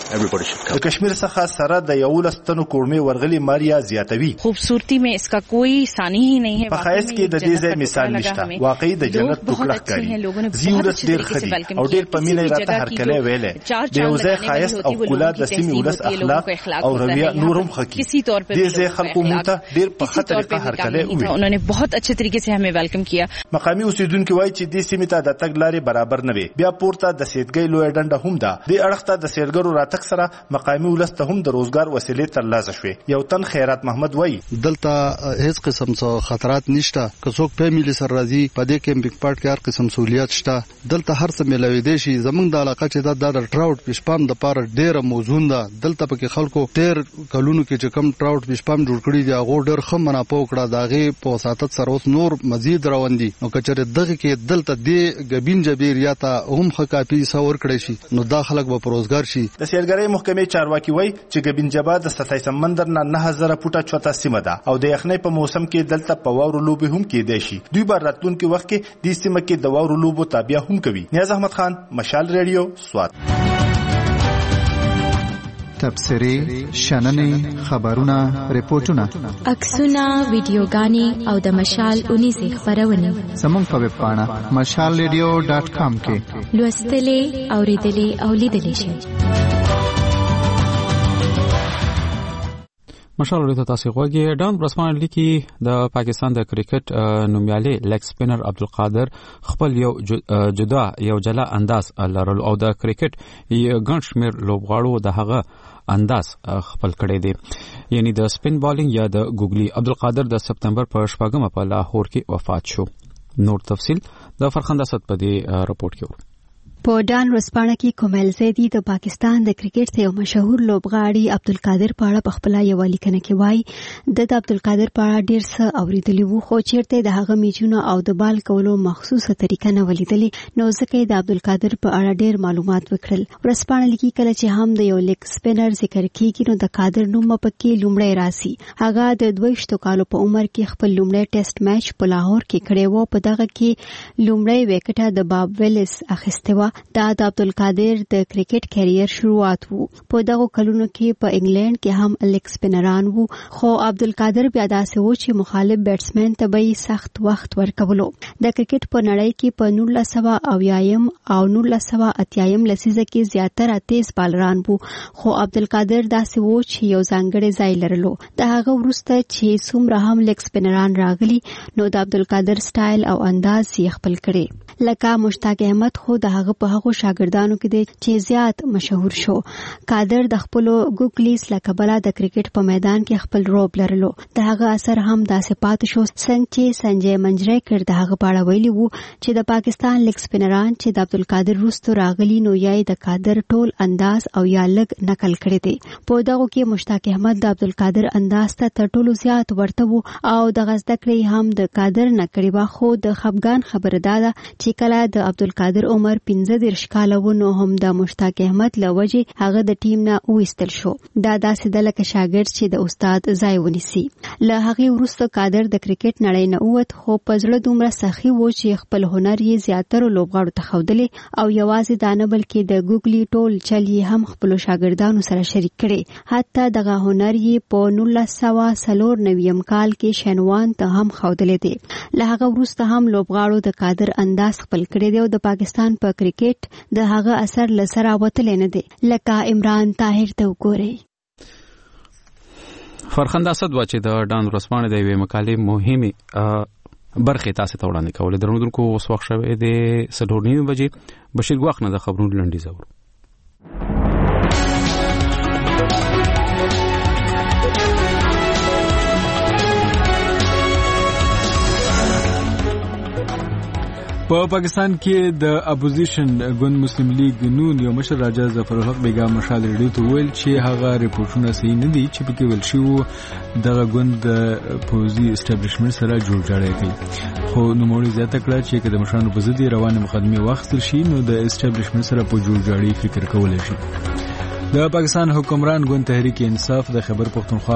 د کشمیر څخه سره د یو لستنو کوړمې ورغلي ماریا زیاتوي. خوبصورتی में इसका कोई ثاني ही नहीं है. په خایس کې د دې ځای مثال نشته واقعي د جنت ټوکړه کوي زیورس ډیر خدي او ډیر په مینه راته هر کله ویلې د یو ځای خایس او کلا د سیمې ولس اخلاق او رویه نورم خکی دې ځای خلکو مونته ډیر په خطر په هر کله وي. उन्होंने बहुत अच्छे तरीके से हमें वेलकम किया. مقامي اوسیدونکو وایي چې دې سیمې ته د تګ لارې برابر نه وي بیا پورته د سیدګۍ لوی ډنډه هم ده د اړخته د سیلګرو راتګ سره مقامي ولس ته هم د روزګار وسیلې ترلاسه شوې. یو تن خیرات محمد وایي دلته هیڅ قسم څه خطرات نشته که څوک فیملی سره راځي په دې کیمپینګ پارک کې هر قسم سہولیات شته دلته هر څه ملوي دي شي زمونږ د علاقې چې دا د ټراوټ پښپام د پاره ډیره موزون ده دلته پکې خلکو ډیر کلونو کې چې کم ټراوټ پښپام جوړ کړی دی هغه ډیر خم منافع وکړه داغه په وساتت سره اوس نور مزید روان دي نو کچره دغه کې دلته د غبین جبیر یا ته هم خکافي سور کړی شي نو دا خلک به پروزګار شي. د سیلګرۍ محکمې چارواکي وایي چې غبین جبا د 27 سمندر نه 9000 فوټه چوتا سیمه ده او د یخنۍ په موسم کې دلته په واورو لوبي هم کېدای شي دوی بار راتلونکي وخت کې د سیمه کې د واورو لوبو تابع هم کوي. نیاز احمد خان مشال ریډیو سوات. تبصرې شننې خبرونه ریپورتونه عکسونه ویډیوګانې او د مشال 19 خبرونه زموږ په ویب پاڼه mashalradio.com کې لوستلې اوریدلې او لیدلې شئ. مشال ورته تاسو غوږی ډان برسمان لیکي د پاکستان د کرکټ نومیالي لیگ سپینر عبدالقادر خپل یو جدا یو جلا انداز لرل او د کرکټ ګنشمیر لوبغاړو د هغه انداز خپل کړی دی یعنی د سپین بالینګ یا د ګوګلی عبدالقادر د سپتمبر په 14 په لاهور کې وفات شو. نور تفصيل د فرخنده صد په دې راپورټ کې په ډان ورسپانه کې کومل زیدی د پاکستان د کرکټ یو مشهور لوبغاړي عبدالقادر په اړه په خپل یو لیکنه کې وایي د عبدالقادر په اړه ډیر څه اوریدلی وو خو چیرته د هغه میچونو او د بال کولو مخصوصه طریقه نه ولیدلی نو ځکه د عبدالقادر په اړه ډیر معلومات وکړل. ورسپانه لیکي کله چې هم د یو لیگ سپینر ذکر کیږي نو د قادر نوم پکې لومړی راسي. هغه د 22 کالو په عمر کې خپل لومړی ټیسټ میچ په لاهور کې کړی وو په دغه کې لومړی وکټه د باب ویلس اخیسته دا د عبدالقادر د کرکټ کیریر شروعات وو. په دغه کلونو کې په انګلند کې هم لیگ سپینران وو خو عبدالقادر بیا داسې و چې مخالف بیټسمن ته به سخت وخت ورکولو. د کرکټ په نړۍ کې په 1980 او 1980 لسیزه کې زیاتره تیز بالران وو خو عبدالقادر داسې و چې یو ځانګړی ځای لرلو. د هغه وروسته چې څومره هم لیگ سپینران راغلي نو د عبدالقادر سټایل او انداز یې خپل کړي. لکه مشتاق احمد خو د هغه په هغو شاګردانو کې دی چې زیات مشهور شو. قادر د خپل ګوګلیز لکبله د کرکټ په میدان کې خپل روب لرلو. د هغه اثر هم داسې پات شو څنګه چې سنجي منجریکر د هغه په اړه ویلي وو چې د پاکستان لیگ سپینران چې د عبدالقادر وروسته راغلي نو یې د قادر ټول انداز او یا لګ نقل کړی دی. په دغه کې مشتاق احمد د عبدالقادر انداز ته تر ټولو زیات ورته وو او د غزده کړی هم د قادر نه کړی وا خو د خفګان خبره ده چې کله د عبدالقادر عمر 15 کاله و نو هم د مشتاق احمد لوجه هغه د ټیم نه وېستل شو. دا داسې د لکه شاګرد چې د استاد ځای ونیسي. له هغه وروسته قادر د کرکټ نړۍ نه ووت خو په زړه دومره سخی و چې خپل هنر یې زیاتره لوبغاړو ته ښودلی او یوازې دا نه بلکې د ګوګلی ټول چل یې هم خپل شاګردانو سره شریک کړي. حتی دغه هنر یې په 1994 کال کې شینوان ته هم ښودلی دی. له هغه وروسته هم لوبغاړو د قادر انداز خپل کړی دی او د پاکستان په کرکټ د هغه اثر لسره وتل نه دی. لکه عمران طاهر ته وګورئ. فرخنده اسد و چې د ډان ورسپانې د یوې مقالې مهمه برخه تاسو ته وړاندې کولې. درنوونکو اوس وخت شوه د 7:30 بجې بشیر ګواخ نه د خبرونو لنډیز اورو. په پاکستان کې د اپوزیشن ګوند مسلم لیگ نون یو مشر راجا ظفرالحق بیگا مشال ریډیو ته ویل چې هغه ریپورتونه صحیح نه دي چې پکې ویل شوی دغه ګوند د پوزي اسټابلیشمنت سره جوړجاړی کوي. خو نوموړي زیاته کړه چې د مشرانو په ضد روانه مقدمه واخیستل شي نو د اسټابلیشمنت سره په جوړجاړي فکر کولای شي. د پاکستان حکمران ګوند تحریک انصاف د خیبر پختونخوا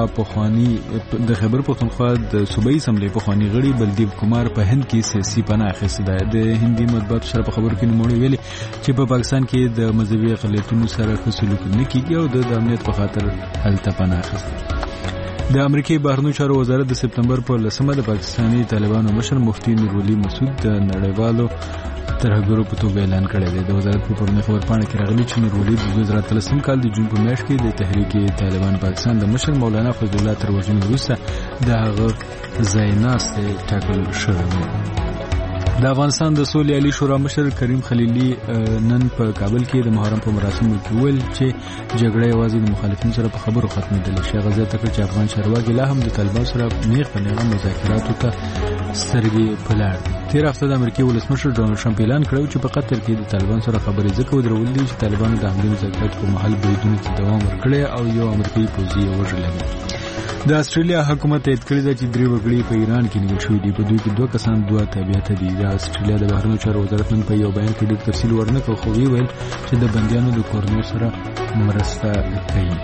د صوبایي اسمبلی پخوانی غړي بلدیب کمار په هند کې سیاسي پناه اخیستې ده. د هندي مطبوعاتو سره په خبرو کې نوموړي ویلي چې په پاکستان کې د مذهبي اقلیتونو سره ښه سلوک نه کیږي او د امنیت په خاطر هلته پناه اخیستل. د امریکای بهرنیو چارو وزارت د سپتمبر په 10 د پاکستاني طالبانو مشر مفتي نورولي مسعود د نړیوالو ترهګرو په توګه اعلان کړی دی. د وزارت په پرونی خبرپاڼه کې راغلي چې نورولي د 2013 کال د جون په میاشت کې د تحریک طالبان پاکستان د مشر مولانا فضل الله تر وژنې وروسته د هغه ځای ناستې ټاکل شوی و. د افغانستان د سولې عالی شورا مشر کریم خلیلي نن په کابل کې د محرم په مراسمو کې ویل چې جګړه یوازې د مخالفینو سره په خبرو ختمېدلی شي. هغه زیاته کړه چې افغان چارواکي لا هم د طالبانو سره نیغ په نیغه مذاکراتو ته سترګې په لار دي. تیر هفته د امریکای ولسمشر ډونالډ ټرمپ اعلان کړی چې په قطر کې د طالبانو سره خبرې ځکه ودرولې دي چې طالبانو د همدې مذاکراتو په مهال بریدونو ته دوام ورکړی او یو امریکایي پوځي وژلی. د استرالیا حکومت تایید کړی دی چې 3 وګړي په ایران کې نیول شوي دي. په دوی کې 2 کسان 2 تابعیت دي. د استرالیا د بهرنیو چارو وزارت نن په یو بیان کې ډېر تفصیل ورنکړ خو ویل چې د بندیانو د کورنیو سره مرسته کوي.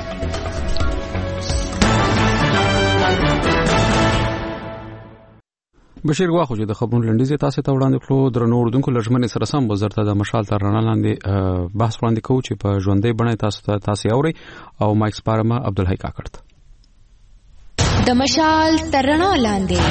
بشیر غواخو چې د خبرونو لنډیز تاسو ته وړاندې کړو. درنو اردوونکو لږمنې سره سم وزارت د مشال تر رڼا لاندې بحث وړاندې کوو چې په ژوندۍ بڼه تاسو اوري او مایک سپارما عبدالحی کاکړ د مشال تر رڼا لاندې.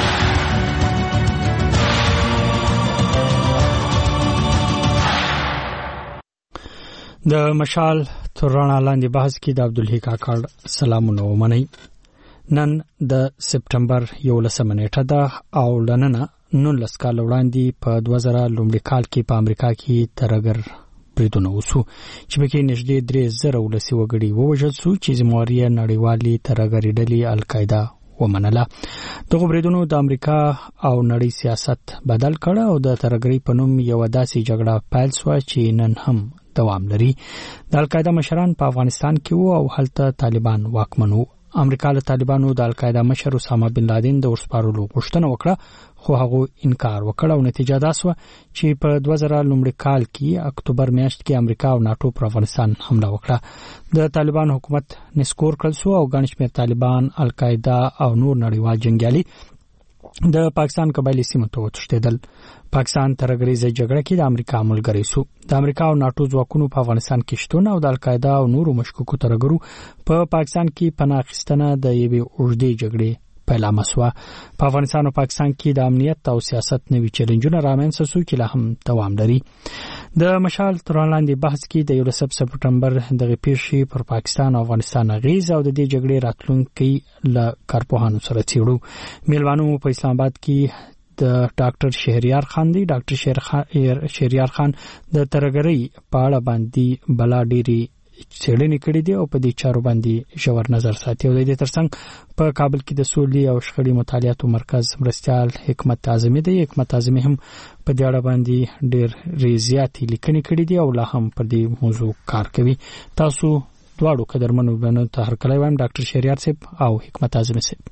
د مشال تر رڼا لاندې بحث کې د عبدالحی کاکړ سلامونه ومنئ. نن د سپټمبر 11 نیټه ده او لننه 19 کال وړاندې په 2000 لومړي کال کې په امریکا کې ترهګر بریدونه وسو چې پکې نږدې 3000 ولسي وګړي ووژل شو چې زمواري نړیوالي ترهګري ډلې القاعده ومنله. دغه بریدونو د امریکا او نړۍ سیاست بدل کړ او د ترهګرۍ په نوم یو داسې جګړه پیل شوه چې نن هم دوام لري. د القاعده مشران په افغانستان کې وو او هلته طالبان واکمن وو. امریکا له طالبانو د القاعده مشر اسامه بن لادن د ورسپارلو غوښتنه وکړه خو هغه انکار وکړ او نتیجه دا شوه چې په 2000 لومړي کال کې اکتوبر میاشت کې امریکا او ناتو پر افغانستان حمله وکړه. د طالبان حکومت نسکور کړل شو او ګڼ شمېر طالبان القاعده او نور نړیوال جنگیالي د پاکستان قبایلی سیمو ته وتښتېدل. پاکستان ترهګریزه جګړه کې د امریکا ملګری شو. د امریکا او ناتو ځواکونو په افغانستان کې شتون او د القاعده او نورو مشکوکو ترهګرو په پاکستان کې پناه اخیستنه د یوې اوږدې جګړې پیلامه شوه. په افغانستان او پاکستان کې د امنیت او سیاست نوي چیلنجونه رامنځته شو چې لا هم دوام لري. د مشال تر لاندې بحث کې د 11 سپټمبر دغه پیښې پر پاکستان او افغانستان اغیز او د دې جګړې راتلونکي له کارپوهانو سره څېړو. میلمانو په اسلام آباد کې د ډاکټر شهریار خان دی. ډاکټر شهریار خان د ترهګرۍ په اړه باندې بلا ډېری څېړنې کړې دي او په دې چارو باندې ژور نظر ساتي. او د دې ترڅنګ په کابل کې د سولې او شخړې مطالعاتو مرکز مرستيال حکمت اعظمي دی. حکمت اعظمي هم په دې اړه باندې ډېر زیاتې لیکنې کړې دي او لا هم پر دې موضوع کار کوي. تاسو دواړو قدرمنو بنو ته هرکلی وایم، ډاکټر شهریار صاحب او حکمت اعظمي صاحب.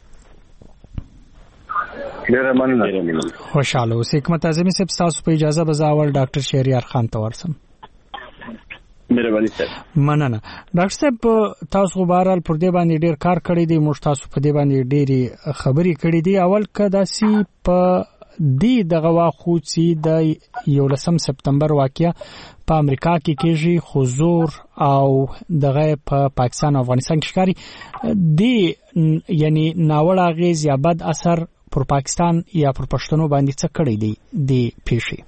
ډېر مننه. خوشاله اوسئ. حکمت اعظمي صاحب تاسو په اجازه به زه اول ډاکټر شهریار خان ته ورسم. مهرباني صاحب. مننه. ډاکټر صاحب تاسو بهرحال پر دې باندې ډېر کار کړی دی، موږ تاسو په دې باندې ډېری خبرې کړې دي. اول کدا سی په دې دغه واخو چې د 11 سپتمبر واقعیا په امریکا کې کېږي، حضور او دغه په پاکستان او افغانستان کې ښکاري دی، یعنی ناوړه اغیز یا بد اثر پر پاکستان یا پر پښتنو باندې څه کړی دی د پیښې؟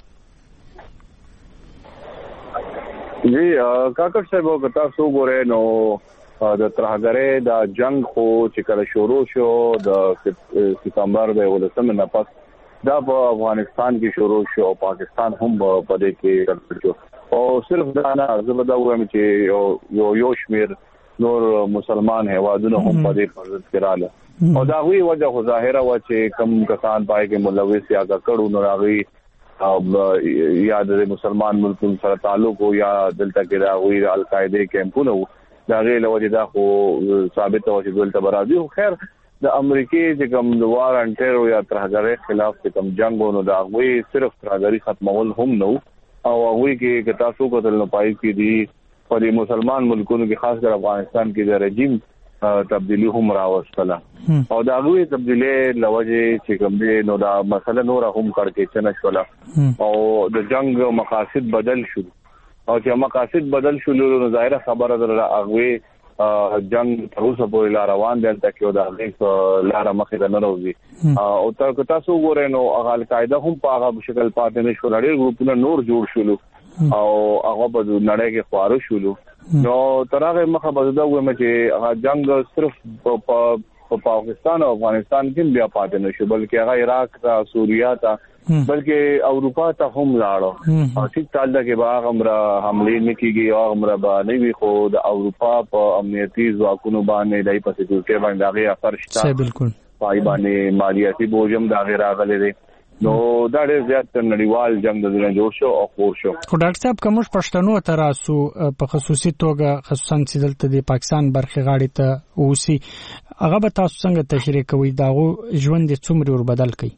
جی کاکړ صاحب تاسو ګورئ نو د ترهګرۍ د جنگ خو چې کله شروع شو د سپتمبر د 18 نه پس دا په افغانستان کې شروع شو او پاکستان هم په دې کې ګډ شو او صرف دا نه زبدا وایم چې یو شمیر نور مسلمان هوادونه هم په دې فرض کړاله او دا وی وجه خو ظاهره و چې کم کسان پای کې ملوث یا کړو نو راغی او یا د مسلمان ملکونو سره تعلق او یا دلته کې دا وی القاعده کیمپونه دا غي له وجه دا خو ثابت او چې دلته برازي خو خیر د امریکای چې کوم د وار انټرو یا ترهګرۍ خلاف چې کوم جنگونو دا وی صرف ترهګری ختمول هم نو او وی کې که تاسو کتل نه پای کې دي په مسلمان ملکونو کې خاص کر افغانستان کې د رژیم تبدیلی هم راوستله او دا غوي تبدیلی لوجه چې کوم دي نو دا مسله نور هم کړکې چنه شولا او د جنگ مقاصد بدل شو او چې مقاصد بدل شول نو ظاهره خبره در اغوي جنگ تر اوسه پورې لا روان دي تل کې دا غي لار مخې ته نه راوځي او تاسو ګورئ نو القاعده هم په هغه شکل پاتې نه شو لري ګروپونه نور جوړ شول او هغه په نړۍ کې خوارو شول نو ترغه مخه بده ومه چې جنگ صرف په پاکستان او افغانستان کې بیا پاتې نه شو بلکې هغه عراق ته سوریه ته بلکې اروپا ته هم لاړو او چې تل دا کې باغ امر حمله نکېږي او امر باندې وی خو د اروپا په امنیتي ځواکونو باندې دای په سکیورټي باندې هغه اثر شته بالکل پای باندې مالیاتي بوجم دا غیر راغلي دي نو دا ډېر زیات نړیوال جنگ د دنیا جوړ شو او خور شو خو ډاکټر صاحب کوم پښتنو تراسو په خصوصي توګه خصوصا چې دلته د پاکستان برخه غاړي ته اوسي هغه به تاسو څنګه تشریح کوي داغو ژوند څومره ور بدل کړي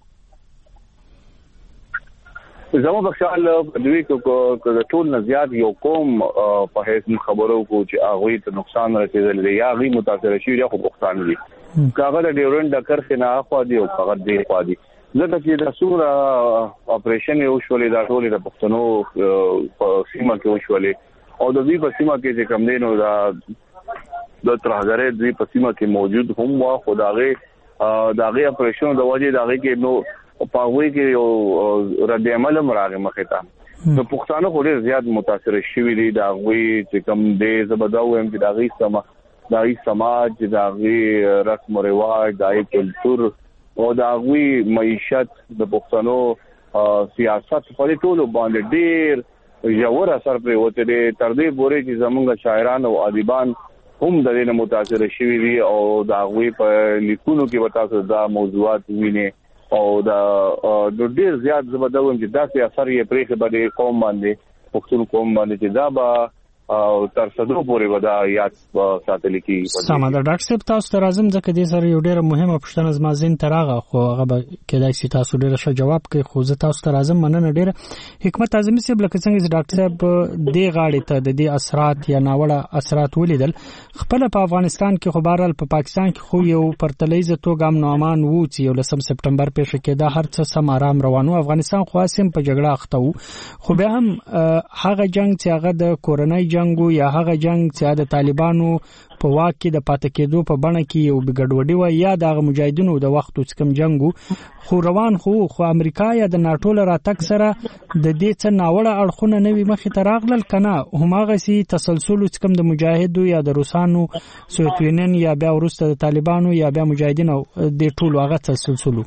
زموږ په خیال دوی کو ټول نه زیات یو قوم په هیڅ خبرو کو چې هغه ته نقصان رسیدل دی یا غي متاثر شي یا خو پښتون دي کاغه د ډیورنډ د کر څخه نه خو دی او هغه دی خو دی لکه چې د سوره اپریشن یو شولې دا ټول د پښتنو په سیمه کې وشولې او د دې په سیمه کې چې کم دینو دا د ترهګرۍ د په سیمه کې موجود هم وا خدای داغه اپریشن د وجه داغه کې نو په وی کې یو رد عمل راغی مخه ته نو پښتانه خو ډیر زیات متاثر شوي دي دا وی چې کوم دې زبداو هم چې داغي سماج داغي رسم او رواج داغي کلچر او داغي معیشت د پښتنو سیاست په ټولو باندې ډیر یو اثر پر وته دي تر دې پورې چې زمونږ شاعران او ادیبان هم د دې متاثر شوي دي او داغي په لیکونو کې وتاسو دا موضوعات ویني او دا د ډیر زیات زبردوم چې داسې اثر یې پرې باندې قوم باندې پښتون قوم باندې چې دا به تر صدو پورې ودا یاد ساتل کی سم دا ډاکټر صاحب تاسو ته راځم ځکه دې سره یو ډیره مهمه پوښتنه زما زین ترغه خو هغه به کېدای شي تاسو ډیره ښه جواب کوي خو زه تاسو ته راځم مننه ډیره حکمت اعظمي صاحب لکه څنګه ډاکټر صاحب دې غاړې ته د دې اثرات یا ناوړه اثرات ولیدل خپل په افغانستان کې خو بهرال په پاکستان کې خو یو پرتلیزه توګه امن او امان وو چې یو لسم سپټمبر پیښه کېده هر څه سم آرام روانو افغانستان خو سم په جګړه اخته وو خو به هم هغه جنگ چې هغه د کورونای جنگ یا هغه جنگ چې د طالبانو په واک کې د پاتې کېدو په بڼه کې یو بګډوډي و یا د مجاهدینو د وخت څخه جنگو خو روان خو امریکا یا د ناتو له راتګ سره د دې څخه ناوړه اړخونه نوي مخې ته راغلل کنه هماغه سي تسلسل څخه د مجاهدو یا د روسانو سوویت یونین یا بیا ورسته د طالبانو یا بیا مجاهدینو د ټولو هغه تسلسل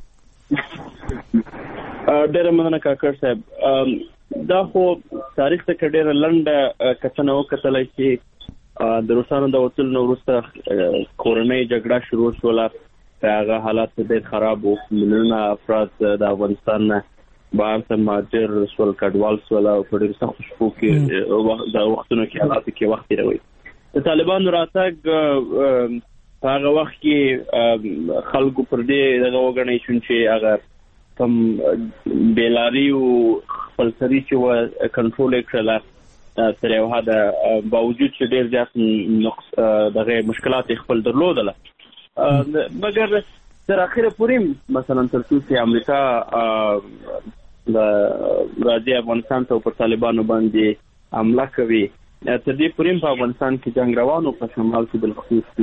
ډېر مننه کاکړ صاحب دا خو تاریخ ته ډېر لنډه کتنه وکړه چې د روسانو د وصول نو وروسته کورنۍ جګړه شروع شوه هغه حالات ډېر خراب وو مليونه افراد د افغانستان نه بهر ته مهاجر سول کډوال سول او په ډېر سخت شپو کې د وختونو کې حالات کې وخت تیروي د طالبانو راتګ هغه وخت کې خلکو پر دې دغه وګڼي چې هغه کم بیلاری او خپلسري چې کنټرول کړل تر یو حد باوجود چې ډېر زیات دغه مشکلات خپل درلودل مګر تر اخره پورې مثلا تر څو چې امریکا د راځي افغانستان ته پر طالبانو باندې حمله کوي تر دې پورې په افغانستان کې جنگ روانو په شمال کې بل خصوص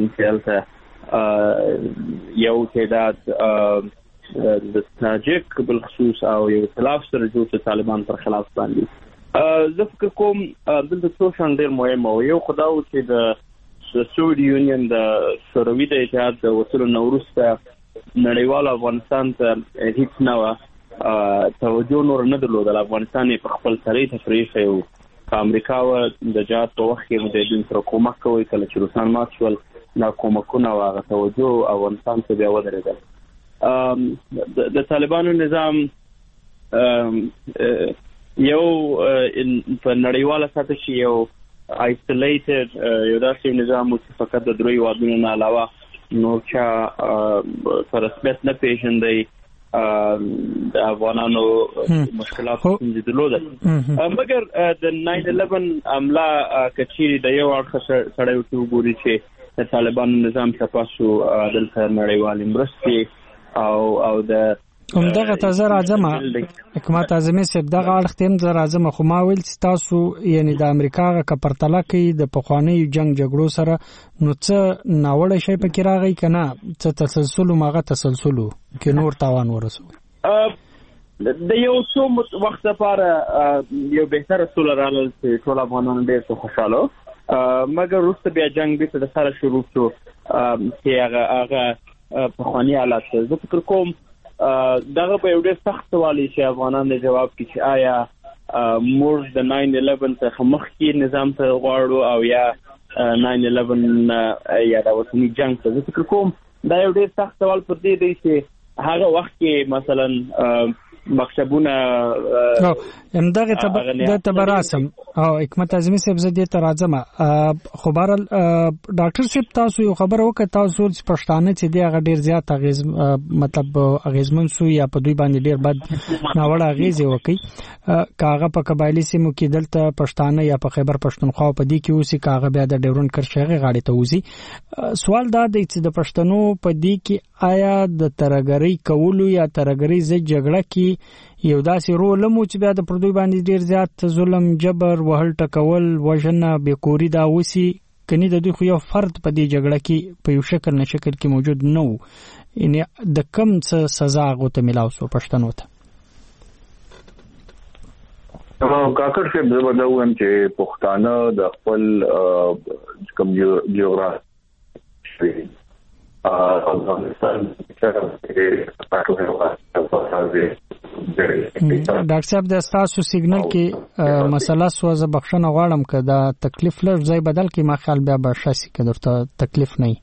په یو تعداد د تاجک بل خصوص او یو خلاف سره جوړ طالبان پر خلاف باندې زه فکر کوم دلته څو شان ډېر مهم او یو خداو چې د سوویت یونین د شوروي د اتحاد د وصول نوروسته نړیوال افغانستان ته هیڅ نه توجه نور نه درلوده. افغانستان په خپل سری تفریح او امریکا و د جهاد په وخت کې د دین سره کومک کوي کله چې روسان مات شول نا کومکونه او توجه افغانستان ته بیا ودرېدل. د طالبانو نظام یو په نړیواله سطح کې یو آیسولیټډ یو داسې نظام چې فقط د دروي وادونو نه علاوه نور چا پر رسمیت نه پیژندي د افغانانو مشکلات څنګه درلوده. مګر د 9/11 عمله کچېری د یو اړخ سره یو وګوري چې د طالبانو نظام تاسو دلته نړیوال مرستې او د همدغه تاسو راځم حکومت اعظمي سب دغه اړخ تیم زر اعظم خو ما ویل تاسو یعنی د امریکا غ پرتله کې د پخوانی جنگ جګړو سره نو څه ناوړه شي پکې راغی کنه څه تسلسل ماغه تسلسل کې نور تاوان ورسو د یو څو وخت لپاره یو بهتر رسول راغل چې ټول افغانان ډېر خوشاله مګر وروسته بیا جنگ به د سره شروع شو چې هغه پخوانی حالات زه فکر کوم دغه په یو ډېر سخت سوال چې افغانان د جواب کې چې آیا موږ د 9/11 څخه مخکې نظام ته غواړو او یا 9/11 یا د وطني جنگ ته. زه فکر کوم دا یو ډېر سخت سوال پر دې دی چې هغه وخت کې مثلا مکتبونه همدغه د تبراسم او حکمت اعظمي صاحب زده ته راځم خو بهرال ډاکټر صاحب تاسو یو خبر وکړه تاسو پښتانه چې دی هغه ډیر زیات مطلب اغیزمن سو یا په دوی باندې ډیر بد ناوړه اغیز وکړي کاغه په قبایلی سیمو کې دلته پښتانه یا په خیبر پښتونخوا په دې کې اوسې کاغه بیا د ډیورن کرشغه غاړي ته وځي. سوال دا دی چې د پښتنو په دې کې آیا د ترګری کولو یا ترګری ز جګړه کې یو داسې رول مو چې بیا د پردوی باندې ډیر زیات ظلم جبر وهل ټکول وژنه بیکوري دا وسی کني د دوی خو یو فرد په دې جګړه کې په یو شکل نه شکل کې موجود نه وو یعنی د کم څه سزا غوته ملاو سو پښتنو ته. کاکړ څخه د بدوم چې پښتانه د خپل کم جغرافي افغانستان ډاکټر صاحب د تاسو سیګنل کې مسله سوزه بخښنه غواړم که دا تکلیف لږ ځای بدل کې ما خیال بیا به شاسي که درته تکلیف نه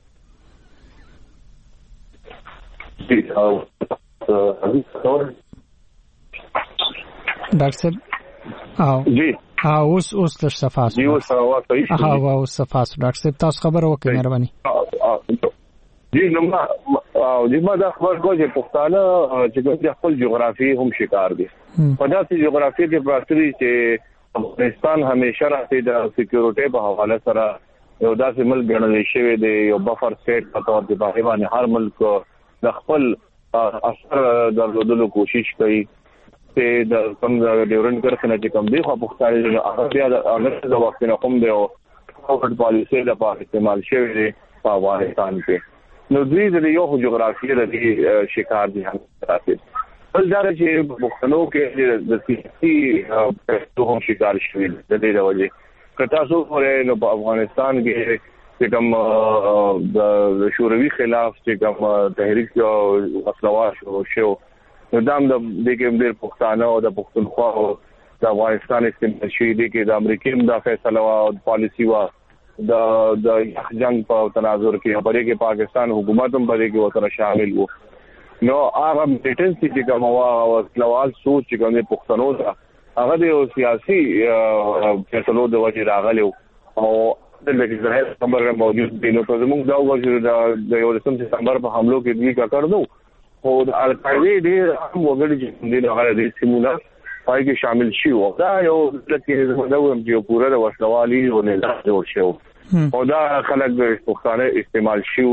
ډاکټر صاحب جی اوس لږ صفاس جی اوس اوس صفاس ډاکټر صاحب تاسو خبر وکړئ مهرباني. جی نو ما دا خبر کو چې پښتانه چې د خپل جغرافي هم شکار دي په داسې جغرافي کې پراستري چې افغانستان همیشه راځي د سکیورټي په حواله سره یو داسې ملک ګڼل شوی دی یو بفر سټیټ په تور دی په باندې هر ملک د خپل اثر درلودلو کوشش کوي چې د کوم ډیورن کرکنه چې کوم دی خو پښتانه هغه بیا د وخت نه کوم دی او کورټ پالیسي د پاره استعمال شوی دی په افغانستان کې نو دوی د یو جغرافي د شکار دي هم راځي بل دا چې پښتنو کې د سیاسي هم شکار شوی د دې وجه که تاسو ورته نو په افغانستان کې چې کوم د شوروي خلاف چې کوم تحریک او اصلاحات شو نو دام د دې ډېر پښتانه او د پښتونخوا او د افغانستان استعمال شوی دي کې د امریکای د فیصله او پالیسی وا د جنگ په تناظر کې خبرې کې پاکستان حکومت هم بری کې وسره شامل وو نو هغه ټینډنسي چې کوم او سوال سوچ چې کوم پښتنو دا هغه د سیاسي فیصلو د وجه راغلی او د لګیدل خبره موجود دي نو په زموږ دا وجه د یو لسم سپتمبر په حملو کې دوی کا کړو خو د القاعده ډېر هم وګړي چې د هغه د سیمونه پای کې شامل شي او دا یو لکه زموږ یو پوره د وسلوالي او نه جوړ شو او دا خلک پښتانه استعمال شو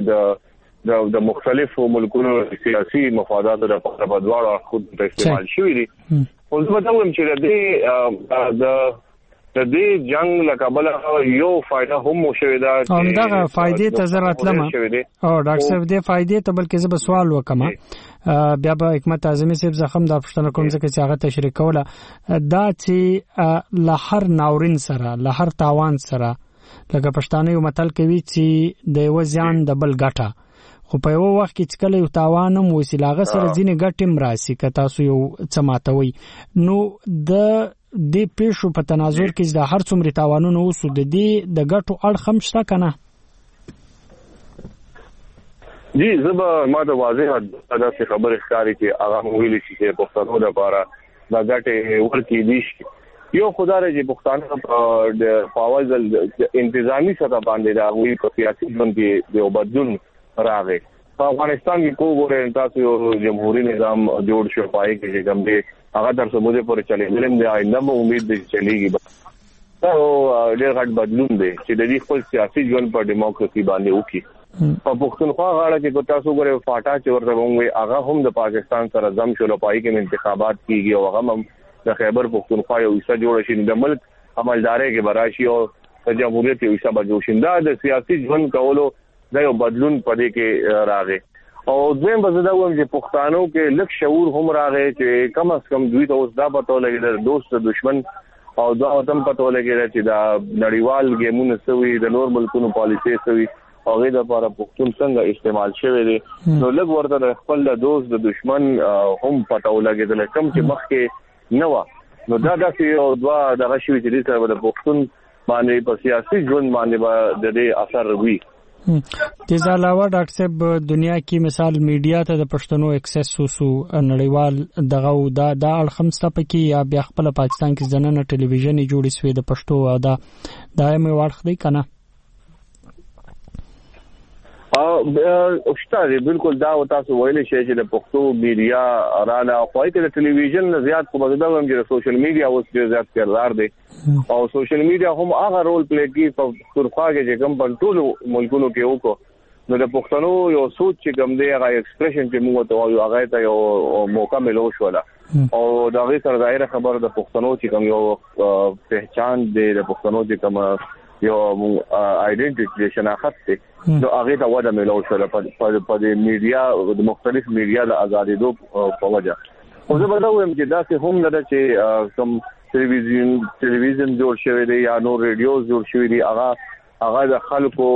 د مختلفو ملکونو سیاسي مفادات لپاره په دواړو خود استعمال شوی دي او زه به وایم چې د دې جنگ لکبل یو فائدہ هم شوی دا همدغه فائدې ته ضرورت لمه او ډاکټر صاحب دې فائدې ته بلکې زه به سوال وکم بیا به حکمت اعظمي صاحب زخم د پښتنو کوم ځکه چې هغه تشریح کوله دا چې لهر ناورین سره لهر تاوان سره لکه پښتانه یو متل کوي چې د یو ځان د بل ګټه خو په یو وخت کې چې کله یو تاوانم وسیلاغه سره ځینې ګټم راسي که تاسو یو سماتوي نو د پیښو په تناظر کې د هر څومره تاوانونو وسو د دې د ګټو اړخ هم شته کنه جی زبا ما د واضح دا څه خبره ښکاری چې هغه ویلي چې پښتنو لپاره دا ګټه ورکی دي یو خدای چې پښتانه د فاوزل انتظامی سطح باندې دا وی په سیاسي باندې د بدلون راغی په افغانستان کې کوګورې تاسو یو جمهوریت نظام جوړ شو پای کې کوم دی هغه تر څو موږ پورې چلے دلم دی آینده مو امید دي چلیږي دا ډېر غټ بدلون دی چې د دې خپل سیاسي ژوند په دیموکراسي باندې وکړي په پښتونخوا غاړه کې تاسو ګورئ فاټا چې ورته وایي هغه هم د پاکستان سره زم شو پای کې انتخابات کیږي او هغه هم د خیبر پښتونخوا یو حصہ جوړ شي د ملک عملداري کې براشي او د جمهوریت یو حصہ بجوشین دا د سیاسي ژوند کولو دا یو بدلون پدې کې راغی او دویم بزدا وم چې پښتانو کې لک شعور هم راغی چې کم از کم دوی ته اوس دا پته لګی د دوست دشمن او دا هم پته لګی چې دا نړیوال گیمونه سوي د نور ملکونو پالیسي سوي او غي د لپاره پښتون څنګه استعمال شوی دی نو لږ ورته خپل د دوست د دشمن هم پته لګیدل کم چې مخکې نو نو دا داسې او دوا دغه شوی چې د پښتون باندې په سیاسي ژوند باندې د دې اثر وی تیز علاوه ډاکټر صاحب دنیا کې مثال میډیا ته د پښتنو اکسس وسو نړیوال دغه دا الخمسه پکې یا بیا خپل پاکستان کې ځننه ټلویزیون جوړی سوی د پښتو او دا دایمه واړخ دی کنه استاد بالکل دا تاسو ویل شئ چې د پښتو میډیا رااله خوای کې د ټلویزیون نه زیات په بدل هم چې سوشل میډیا اوس ډیر زیات کردار دی او سوشل میډیا هم هغه رول پلی کوي په ترخوا کې چې کوم په ټول ملکونو کې وکړو نو د پښتنو یو سوچ چې کوم دی هغه ایکسپریشن چې موږ ته وایو هغه ته یو موقع ملو شو او دا غي سره ظاهر خبر د پښتنو چې کوم یو پہچان دی د پښتنو چې کوم یو آئیډنټیټی شناخت دی نو هغه ته وده ملو شو په د میډیا د مختلف میډیا د ازادېدو په وجه او زه به دا وایم چې دا څه هم نه چې کوم ټلویزیون جوړ شوی دی یا نو ریډیو جوړ شوی دی هغه د خلکو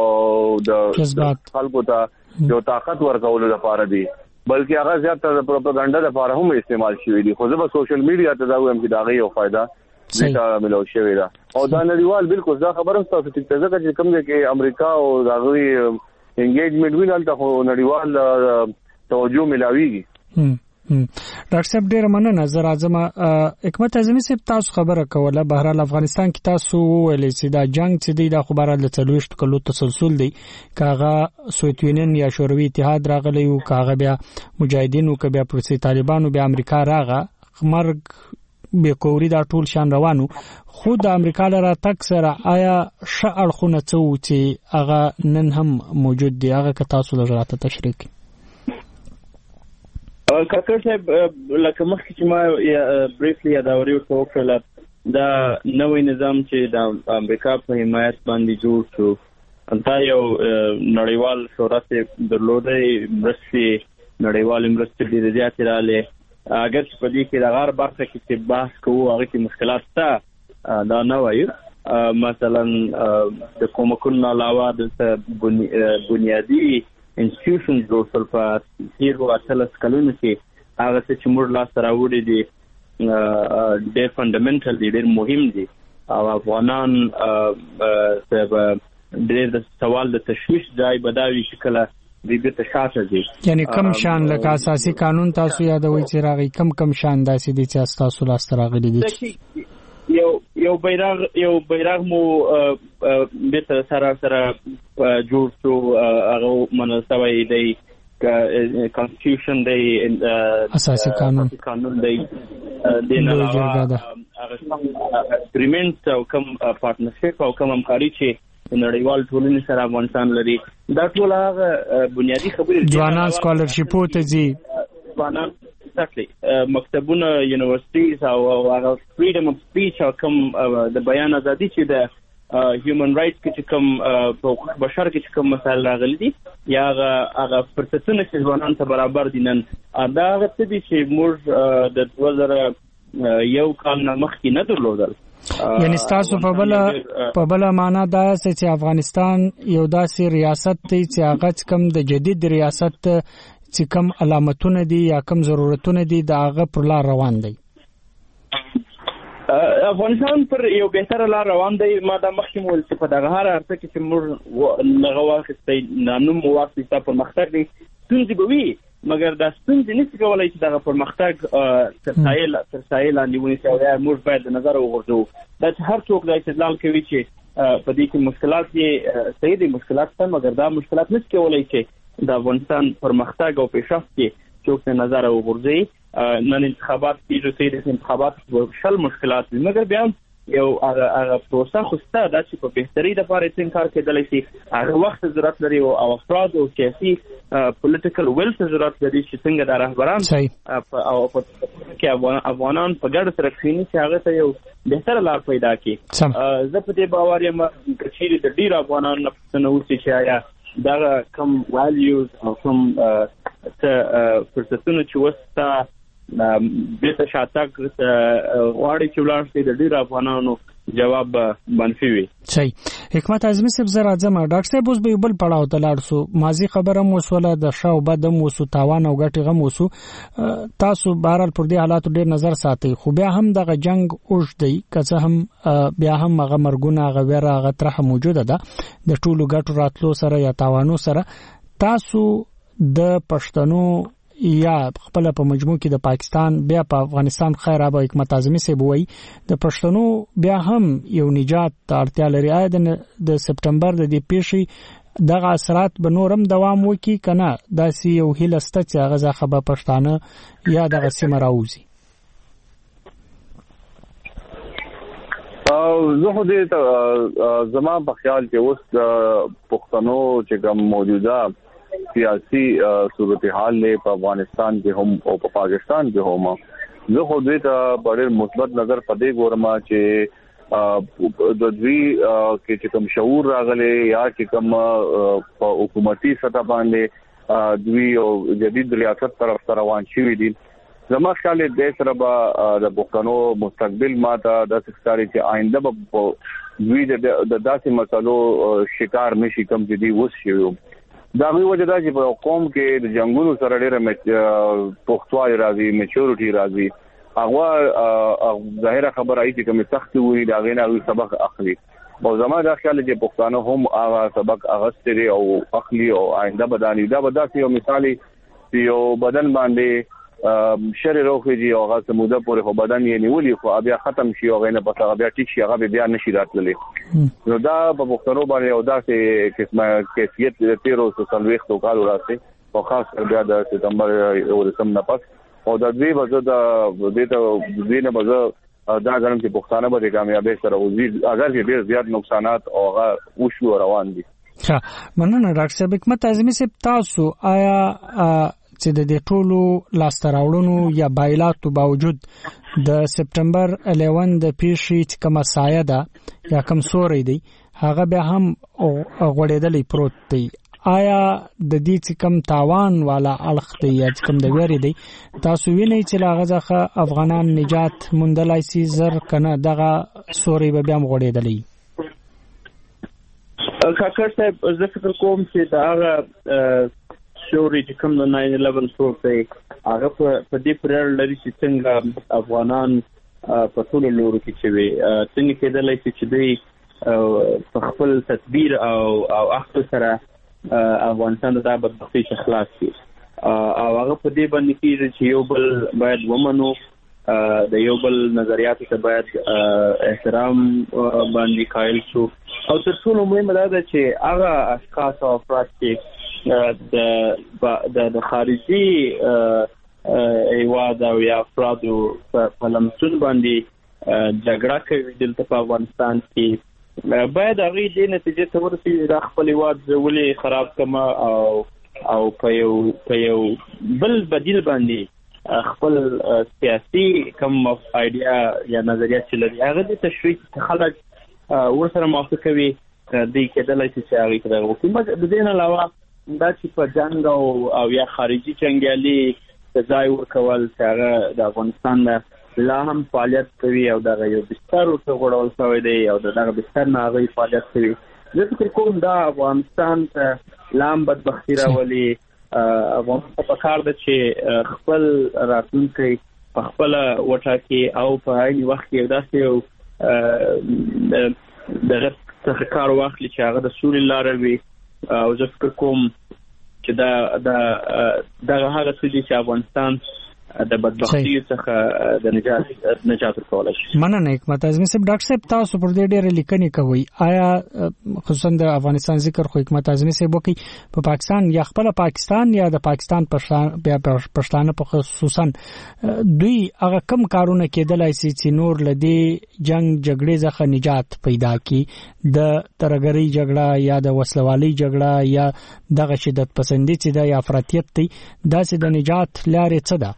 ته یو طاقت ورکول لپاره دی بلکې هغه زیاتره د پروپاګاندا لپاره هم استعمال شوی دی خو زه به سوشل میډیا ته دا وایم چې دا غي یو فائدہ دا ملو شوی دا او دا نړیوال بالکل دا خبره تاسو ته ځکه چې کوم دی کې امریکا او دغه انګیجمنت وینال ته نړیوال توجه ملاويږي ډاکټر صاحب ډیر مننه زه راځم حکمت اعظمي صاحب تاسو خبره کوله بهرحال افغانستان کې تاسو ویلې چې دا جنگ چې دی د خبره د 40 کلو تسلسل دی کاغه سوویت یونین یا شوروي اتحاد راغلی او کاغه بیا مجاهدینو که بیا پرسي طالبانو بیا امریکا راغه مرګ به کوري دا ټول شان روانو خود امریکا لره تک سره آیا شعر خونه څو چې هغه نن هم موجود دی هغه که تاسو لږه تشریح کاکر صاحب لکه مخکې چې ما بریفلی یادوري وکړه دا نوې نظام چې د امریکا په حمایت باندې جوړ شو دا یو نړیوال شورا ته درلودې مرستې نړیوال مرستې ډېرې زیاتې راغلې اگر چې په دې کې د غار برخه کې چې بحث کوو هغه کې مشکلات شته دا نه وایو مثلا د کومکونو علاوه د بنیادی انسټیټیوشنز جوړ په تیرو اتلس کلونو کې هغه چې موږ لاس راوړي دي ډېر فندامنټل دي ډېر مهم دي او افغانان ډېر د سوال د تشویش ځای بداوي شکل دې ته شاته دي یعنی کم شان لکه اساسي قانون تاسو یادوي چې راغی کم شان داسې دي چې تاسو لاس راغلي دي یو بیرغ مو به سره جوړ شو هغه منځوي دی کانسټیټیوشن دی اساسي قانون دی د نړیوال اګریمنټ او کوم پارټنرشپ او کوم همکاري چې نړیوال ټولنې سره افغانستان لري دا ټول هغه بنیادی خبرې ځوانان سکالرشیپو ته ځي ځوانان مکتبونه یونیورسيټیز او هغه فریډم اف سپیچ او کوم د بیان ازادي چې د هیومن رائټس کې کوم حقوق بشر کې کوم مسایل راغلي دي یا هغه فرصتونه چې ځوانان ته برابر دي نن دا هغه څه دي چې موږ د 2001 کال نه مخکې نه درلودل یعنی تاسو په بل معنا دا چې افغانستان یو داسې ریاست دی چې هغه کم د جدید ریاست چې کم علامتونه دي یا کم ضرورتونه دي دا هغه پر لار روان دی. افغانستان پر یو بهتره لار روان دی. ما دا مخکې مول چې په دغه هر ارته کې چې موږ لغه واخستې نانو مو واخستې په مختار دي څنګه به وي مګر دا ستونزې نشي کولای چې دغه پرمختګ تر سایل نیونی شي. موږ باید د نظر وغورځو دا چې هر څوک دا استدلال کوي چې په دې کې مشکلات یې صحیح دي مشکلات ته مګر دا مشکلات نشي کولای چې د افغانستان پرمختګ او پیشرفت کې څوک د نظر وغورځي. نن انتخابات کیږي چې د انتخابات شل مشکلات دي مګر بیا یو هغه پروسه خو ستاسو د چې په بهتري د لپاره څنګه کار کېدلی شي هغه وخت ضرورت لري او افراد او سیاسي پولیټیکل ویل ضرورت لري چې څنګه د رهبران او په افغانان په ګډه سره کښیني چې هغه ته یو بهتره لار پیدا کړي. زه په دې باور یم چې د ډیر افغانانو نه وسی چې آیا دا کم ویلیوز او کم فرصتونه چې وستا بیت شاتک غواړي چې ولاړ شي د ډیر افغانانو جواب منفي وي. صحیح. حکمت اعظمي صاحب زه راځم. ډاکټر صاحب اوس به بل پړاو ته لاړ سو. ماضي خبره مو وسوله د شاو بد مو وسو تاوان او ګټي غم وسو. تاسو بهرال پر دې حالات ډیر نظر ساتي خو بیا هم دغه جنگ اوږد دی که هم بیا هم هغه مرګونه هغه ویره هغه طرح موجوده ده د ټولو ګټو راتلو سره یا تاوانو سره. تاسو د پښتنو یا خپل په مجموع کې د پاکستان بیا په افغانستان خیر ابا حکمت اعظمي صاحب وایي د پښتنو بیا هم یو نجات اړتیا لري. آیا د سپټمبر د دې پیښې دغه اثرات به نورم دوام وکړي کنه داسې یو هیله سته چې هغه ځکه به پښتانه یا دغه سیمه راوځي؟ زه خو دې زما په خیال کې اوس پښتنو چې کوم موجوده سیاسي صورتحال له په افغانستان کې هم او په پاکستان کې هم زه خو دې ته ډېر مثبت نظر پدې ګورم چې د دوی کې چې کوم شعور راغلي یا چې کوم په حکومتي سطح باندې دوی او جدید ریاست طرف روان شي دي. زما خیال دې سره به د پښتنو مستقبل ماته د ښکاری چې آینده به دوی د داسې مسلو شکار نشي کوم چې دی وس شي. دا وی وجه دا چې په قوم کې د جنگونو سره ډېر پښتوالي راځي میچورټي راځي هغه ظاهره خبره ای چې کوم سخت وي دا غینه سبق اخلي او زما دا خیال چې پښتانه هم هغه سبق اغستري او اخلي او آینده بداني دا بداسي یو مثالي یو بدن باندې شر روخي او هغه سموده پورې خو بدن یې نیولي خو بیا ختم شي او غینه پس هغه بیا ټیک شي هغه بیا نشي راتللی. نو دا په پښتنو باندې او داسې قسمه کیفیت 1340 کال راځي او خاص بیا د سپتمبر ورسم نه پس او د دوی وځه د دې ته دینه وځه دا غواړم چې پښتانه به کامیابی سره وزید اگر چې ډیر زیات نقصانات او هغه وشو روان دي. ها مننه ډاکټر صاحب. حکمت اعظمي صاحب تاسو آیا چې د دې ټولو لاستراوړونو یا بایلاتو باوجود د سپټمبر 11 د پیښې چې کومه سایه ده یا کوم سوري دی هغه به هم غوړېدلې پروت دی آیا د دې چې کوم تاوان والا اړخ دی یا کوم د ویری دی تاسو وینئ چې لاغه ځخه افغانان نجات موندلای شي زر کنه دغه سوري به هم غوړېدلې؟ کاکړ صاحب زه فکر کوم چې دا شوري چې کوم د 9/11 سوري هغه په دې پرېړ لري چې څنګه افغانان په ټولو لورو کې چې وي څنګه کېدلای شي چې دوی په خپل تدبیر او اخته سره افغانستان د بدبختۍ څخه خلاص شي او هغه په دې باندې کېږي چې یو بل باید ومنو د یو بل نظریاتو ته باید احترام باندې قائل شو او تر ټولو مهمه دا ده چې هغه اشخاص او افراد چې د خارجي ایواد او یا افرادو په لمسون باندې جګړه کوي دلته په افغانستان کې باید هغه دې نتیجې ته ورسېږي د خپل ایواد ولې خراب کما او په یو بل بدیل باندې خپل سیاسي کوم ایډیا یا نظریات چې لري هغه د تشویق خلک ورسره موافق کوي د کېدلای شي چې هغه کړه حکومت د دې نه علاوه دا چې په جنگ او یا خارجي جنگیالي ځای ورکول چې هغه د افغانستان د لا هم فعالیت کوي او دغه یو بستر ورته غوړول شوی دی او دغه بستر نه هغوی فعالیت کوي. زه فکر کوم دا افغانستان ته لام بدبختي راولي. افغانستان ته پکار ده چې خپل راتلونکی په خپله وټاکي او په عین وخت کې داسې یو دغه څخه کار واخلي چې هغه د سولې لاره وي. او زه فکر کوم چې دغه هغه څه دي چې افغانستان د بدبختي څخه د نجات ورکولی شي. مننه حکمت اعظمي صاحب. ډاکټر صاحب تاسو پر دې ډېرې لیکنې کوئ. آیا خصوصا د افغانستان ذکر خو حکمت اعظمي صاحب وکړي په پاکستان یا خپل پاکستان یا د پاکستان پښتانه په خصوصا دوی هغه کم کارونه کېدلای شي چې نور لدی جنگ جګړې څخه نجات پیدا کړي، د ترګری جګړه یا د وسلوالۍ جګړه یا دغه شدت پسندي چې د افراطیت دی، داسې د نجات لارې څه ده؟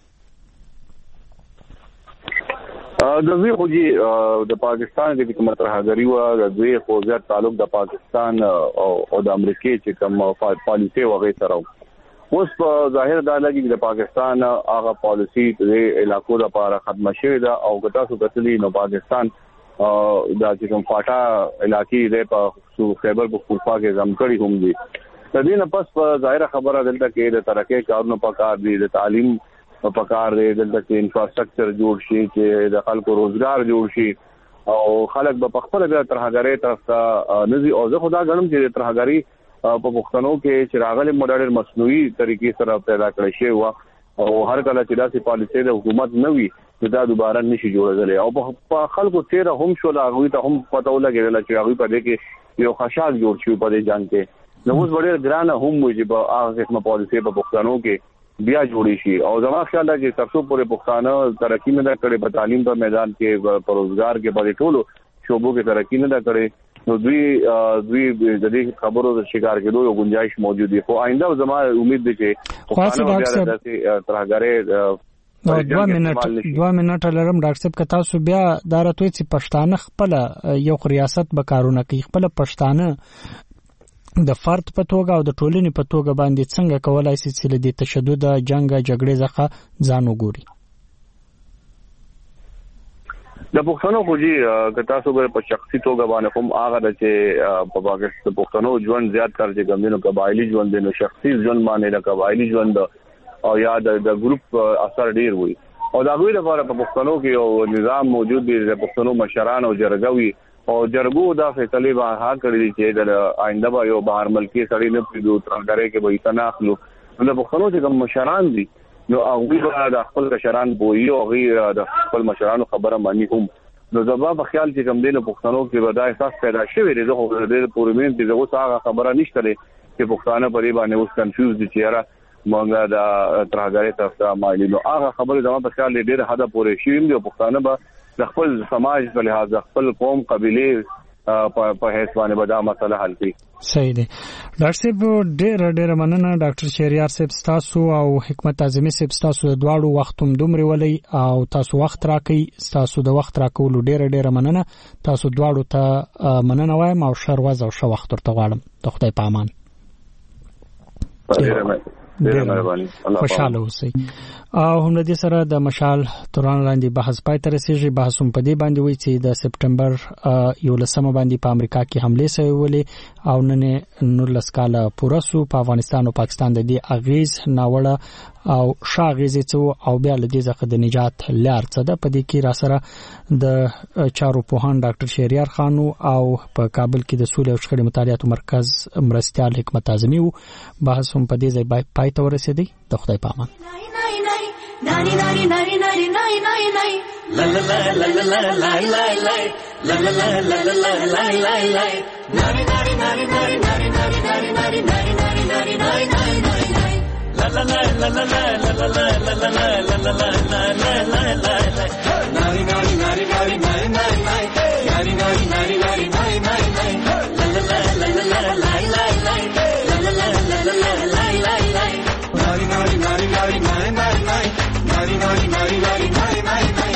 د دوی خو د پاکستان د کومه ترهګری و د دوی خو زیات تعلق د پاکستان او د امریکای چې کوم پالیسي وغه سره اوس په ظاهر دا لګي چې د پاکستان هغه پالیسي د علاقو لپاره ختمه شوې ده او که تاسو کتلی نو پاکستان دا چې کوم فاټا علاقې د په خیبر پختونخوا کې ځمکړي هم دي. د دې نه پس په ظاهر خبره دلته کې د ترقې کارونو په کار دي، د تعلیم په کار دی، دلته کې انفراستراکچر جوړ شي چې د خلکو روزګار جوړ شي او خلک به خپل د ترهګری طرف ته نزي. او زه خدا غنم چې ترهګری په پښتنو کې چې راغلي ماډل مصنوعي طریقې سره پیدا کړی شي او هر کله چې داسې پالیسي د حکومت نه وي دا دوباره نشي جوړېدلی. او په خلکو تیر هم شو دا غوي ته هم پته ولګیدل چې هغه په دې کې یو خشاک جوړ شي په دې جنگ کې. نو اوس ډېر ګرانه هم وي چې په هغه قسمه پالیسي په پښتنو کې بیا جوړی شي. او زما خیال دی چې تاسو پورې پښتانه ترقی نه کړي په تعلیم په میدان کې، په روزګار کې، په ټولو شوبو کې ترقی نه کړي، نو دوی د دې خبرو د شکار کېدو یو گنجائش موجود دی. خو آینده زما امید دی چې پښتانه د ترهګری 2 منټه لرم. ډاکټر صاحب که تاسو بیا دا راته چې پښتانه خپل یو ریاست به کارونه کوي، خپل پښتانه د فرد په توګه او د ټولنې په توګه باندې څنګه کولای شي چې د تشدد جنگ جګړې څخه ځان وګوري؟ د پښتنو خو که تاسو په شخصي توګه باندې کوم هغه چې په پاکستان پښتنو ژوند زیات کار چې ګمینو قبایلی ژوند دی، نو شخصي ژوند باندې د قبایلی ژوند او یا د ګروپ اثر ډیر وي. او دا غوړي لپاره په پښتنو کې یو نظام موجود دی، د پښتنو مشران او جرګوي او جرګو دا فیصله به ها کړی چې د آینده به یو بهر ملکی سړی نه پیډو ترګره کې به تناخلو. نو د پښتنو چې کوم مشران دي نو هغه به د خپل مشران بوي او غیر د خپل مشرانو خبره مانی هم. نو زما په خیال چې کوم دینه پښتنو کې ودا احساس پیدا شوی دی، زه خو د پورمین چې زه هغه خبره نشته چې پښتانه پرې باندې اوس کنفیوز دي چې یاره مونږه د ترهګری تاسو مایلی. نو هغه خبره زما په خیال ډېر حدا پورې شوی دی. پښتانه به د خپل سماج په لحاظ خپل قوم قبيله په هیڅ باندې به دا مسله حل کړي. صحیح دی. ډاکټر صاحب ډېر مننه. ډاکټر شهریار صاحب تاسو او حکمت اعظمي صاحب تاسو د دواړو وختوم دومره ولي او تاسو وخت راکړئ. تاسو د وخت راکولو ډېر مننه. تاسو دواړو ته مننه وایم او شر وز او شو وخت ورته غواړم. د خدای په امان. ډېر مهرباني. خوشاله اوسئ. او هم د دې سره د مشال توران لاندې بحث پای ته رسیږي. بحث هم په دې باندې وایي چې د سپټمبر 11 باندې په امریکا کې حمله شوې ولې او نن 19 کاله پوره سو. په افغانستان او پاکستان د دې اغیز ناوړه او شاغیزه څو او بیا له دې ځخه د نجات لار څه ده. په دې کې را سره د چارو پوهان ډاکټر شهریار خان او په کابل کې د سولې او شخړې مطالعاتو مرکز مرستيال حکمت اعظمي وو. بحث هم په دې ځای پای ته ورسېدی. د خدای په امان. nari nari nari nari nari nari nari la la la la la la la la la la la la la la la la la la nari nari nari nari nari nari nari nari nari nari nari nari nari nari la la la la la la la la la la la la la la la la la la nari nari nari nari nari nari nari nari nari nari nari nari nari la la la la la la la la la la la la la la la la la la nari nari nari nari nari nari nari nari nari nari nari nari nari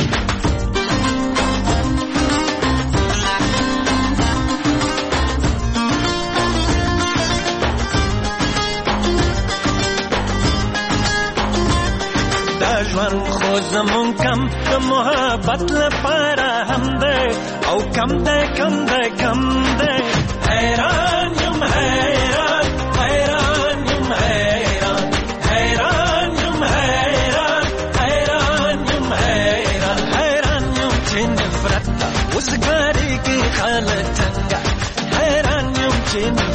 ژوند خو زمون کم د محبت لپاره هم ده او کم ده کم ده کم ده حیران یم حیران حیران یم حیران حیران یم حیران حیران یم حیران حیران یم چې نفرت وزګاری کې خلک څنګه حیران یم چې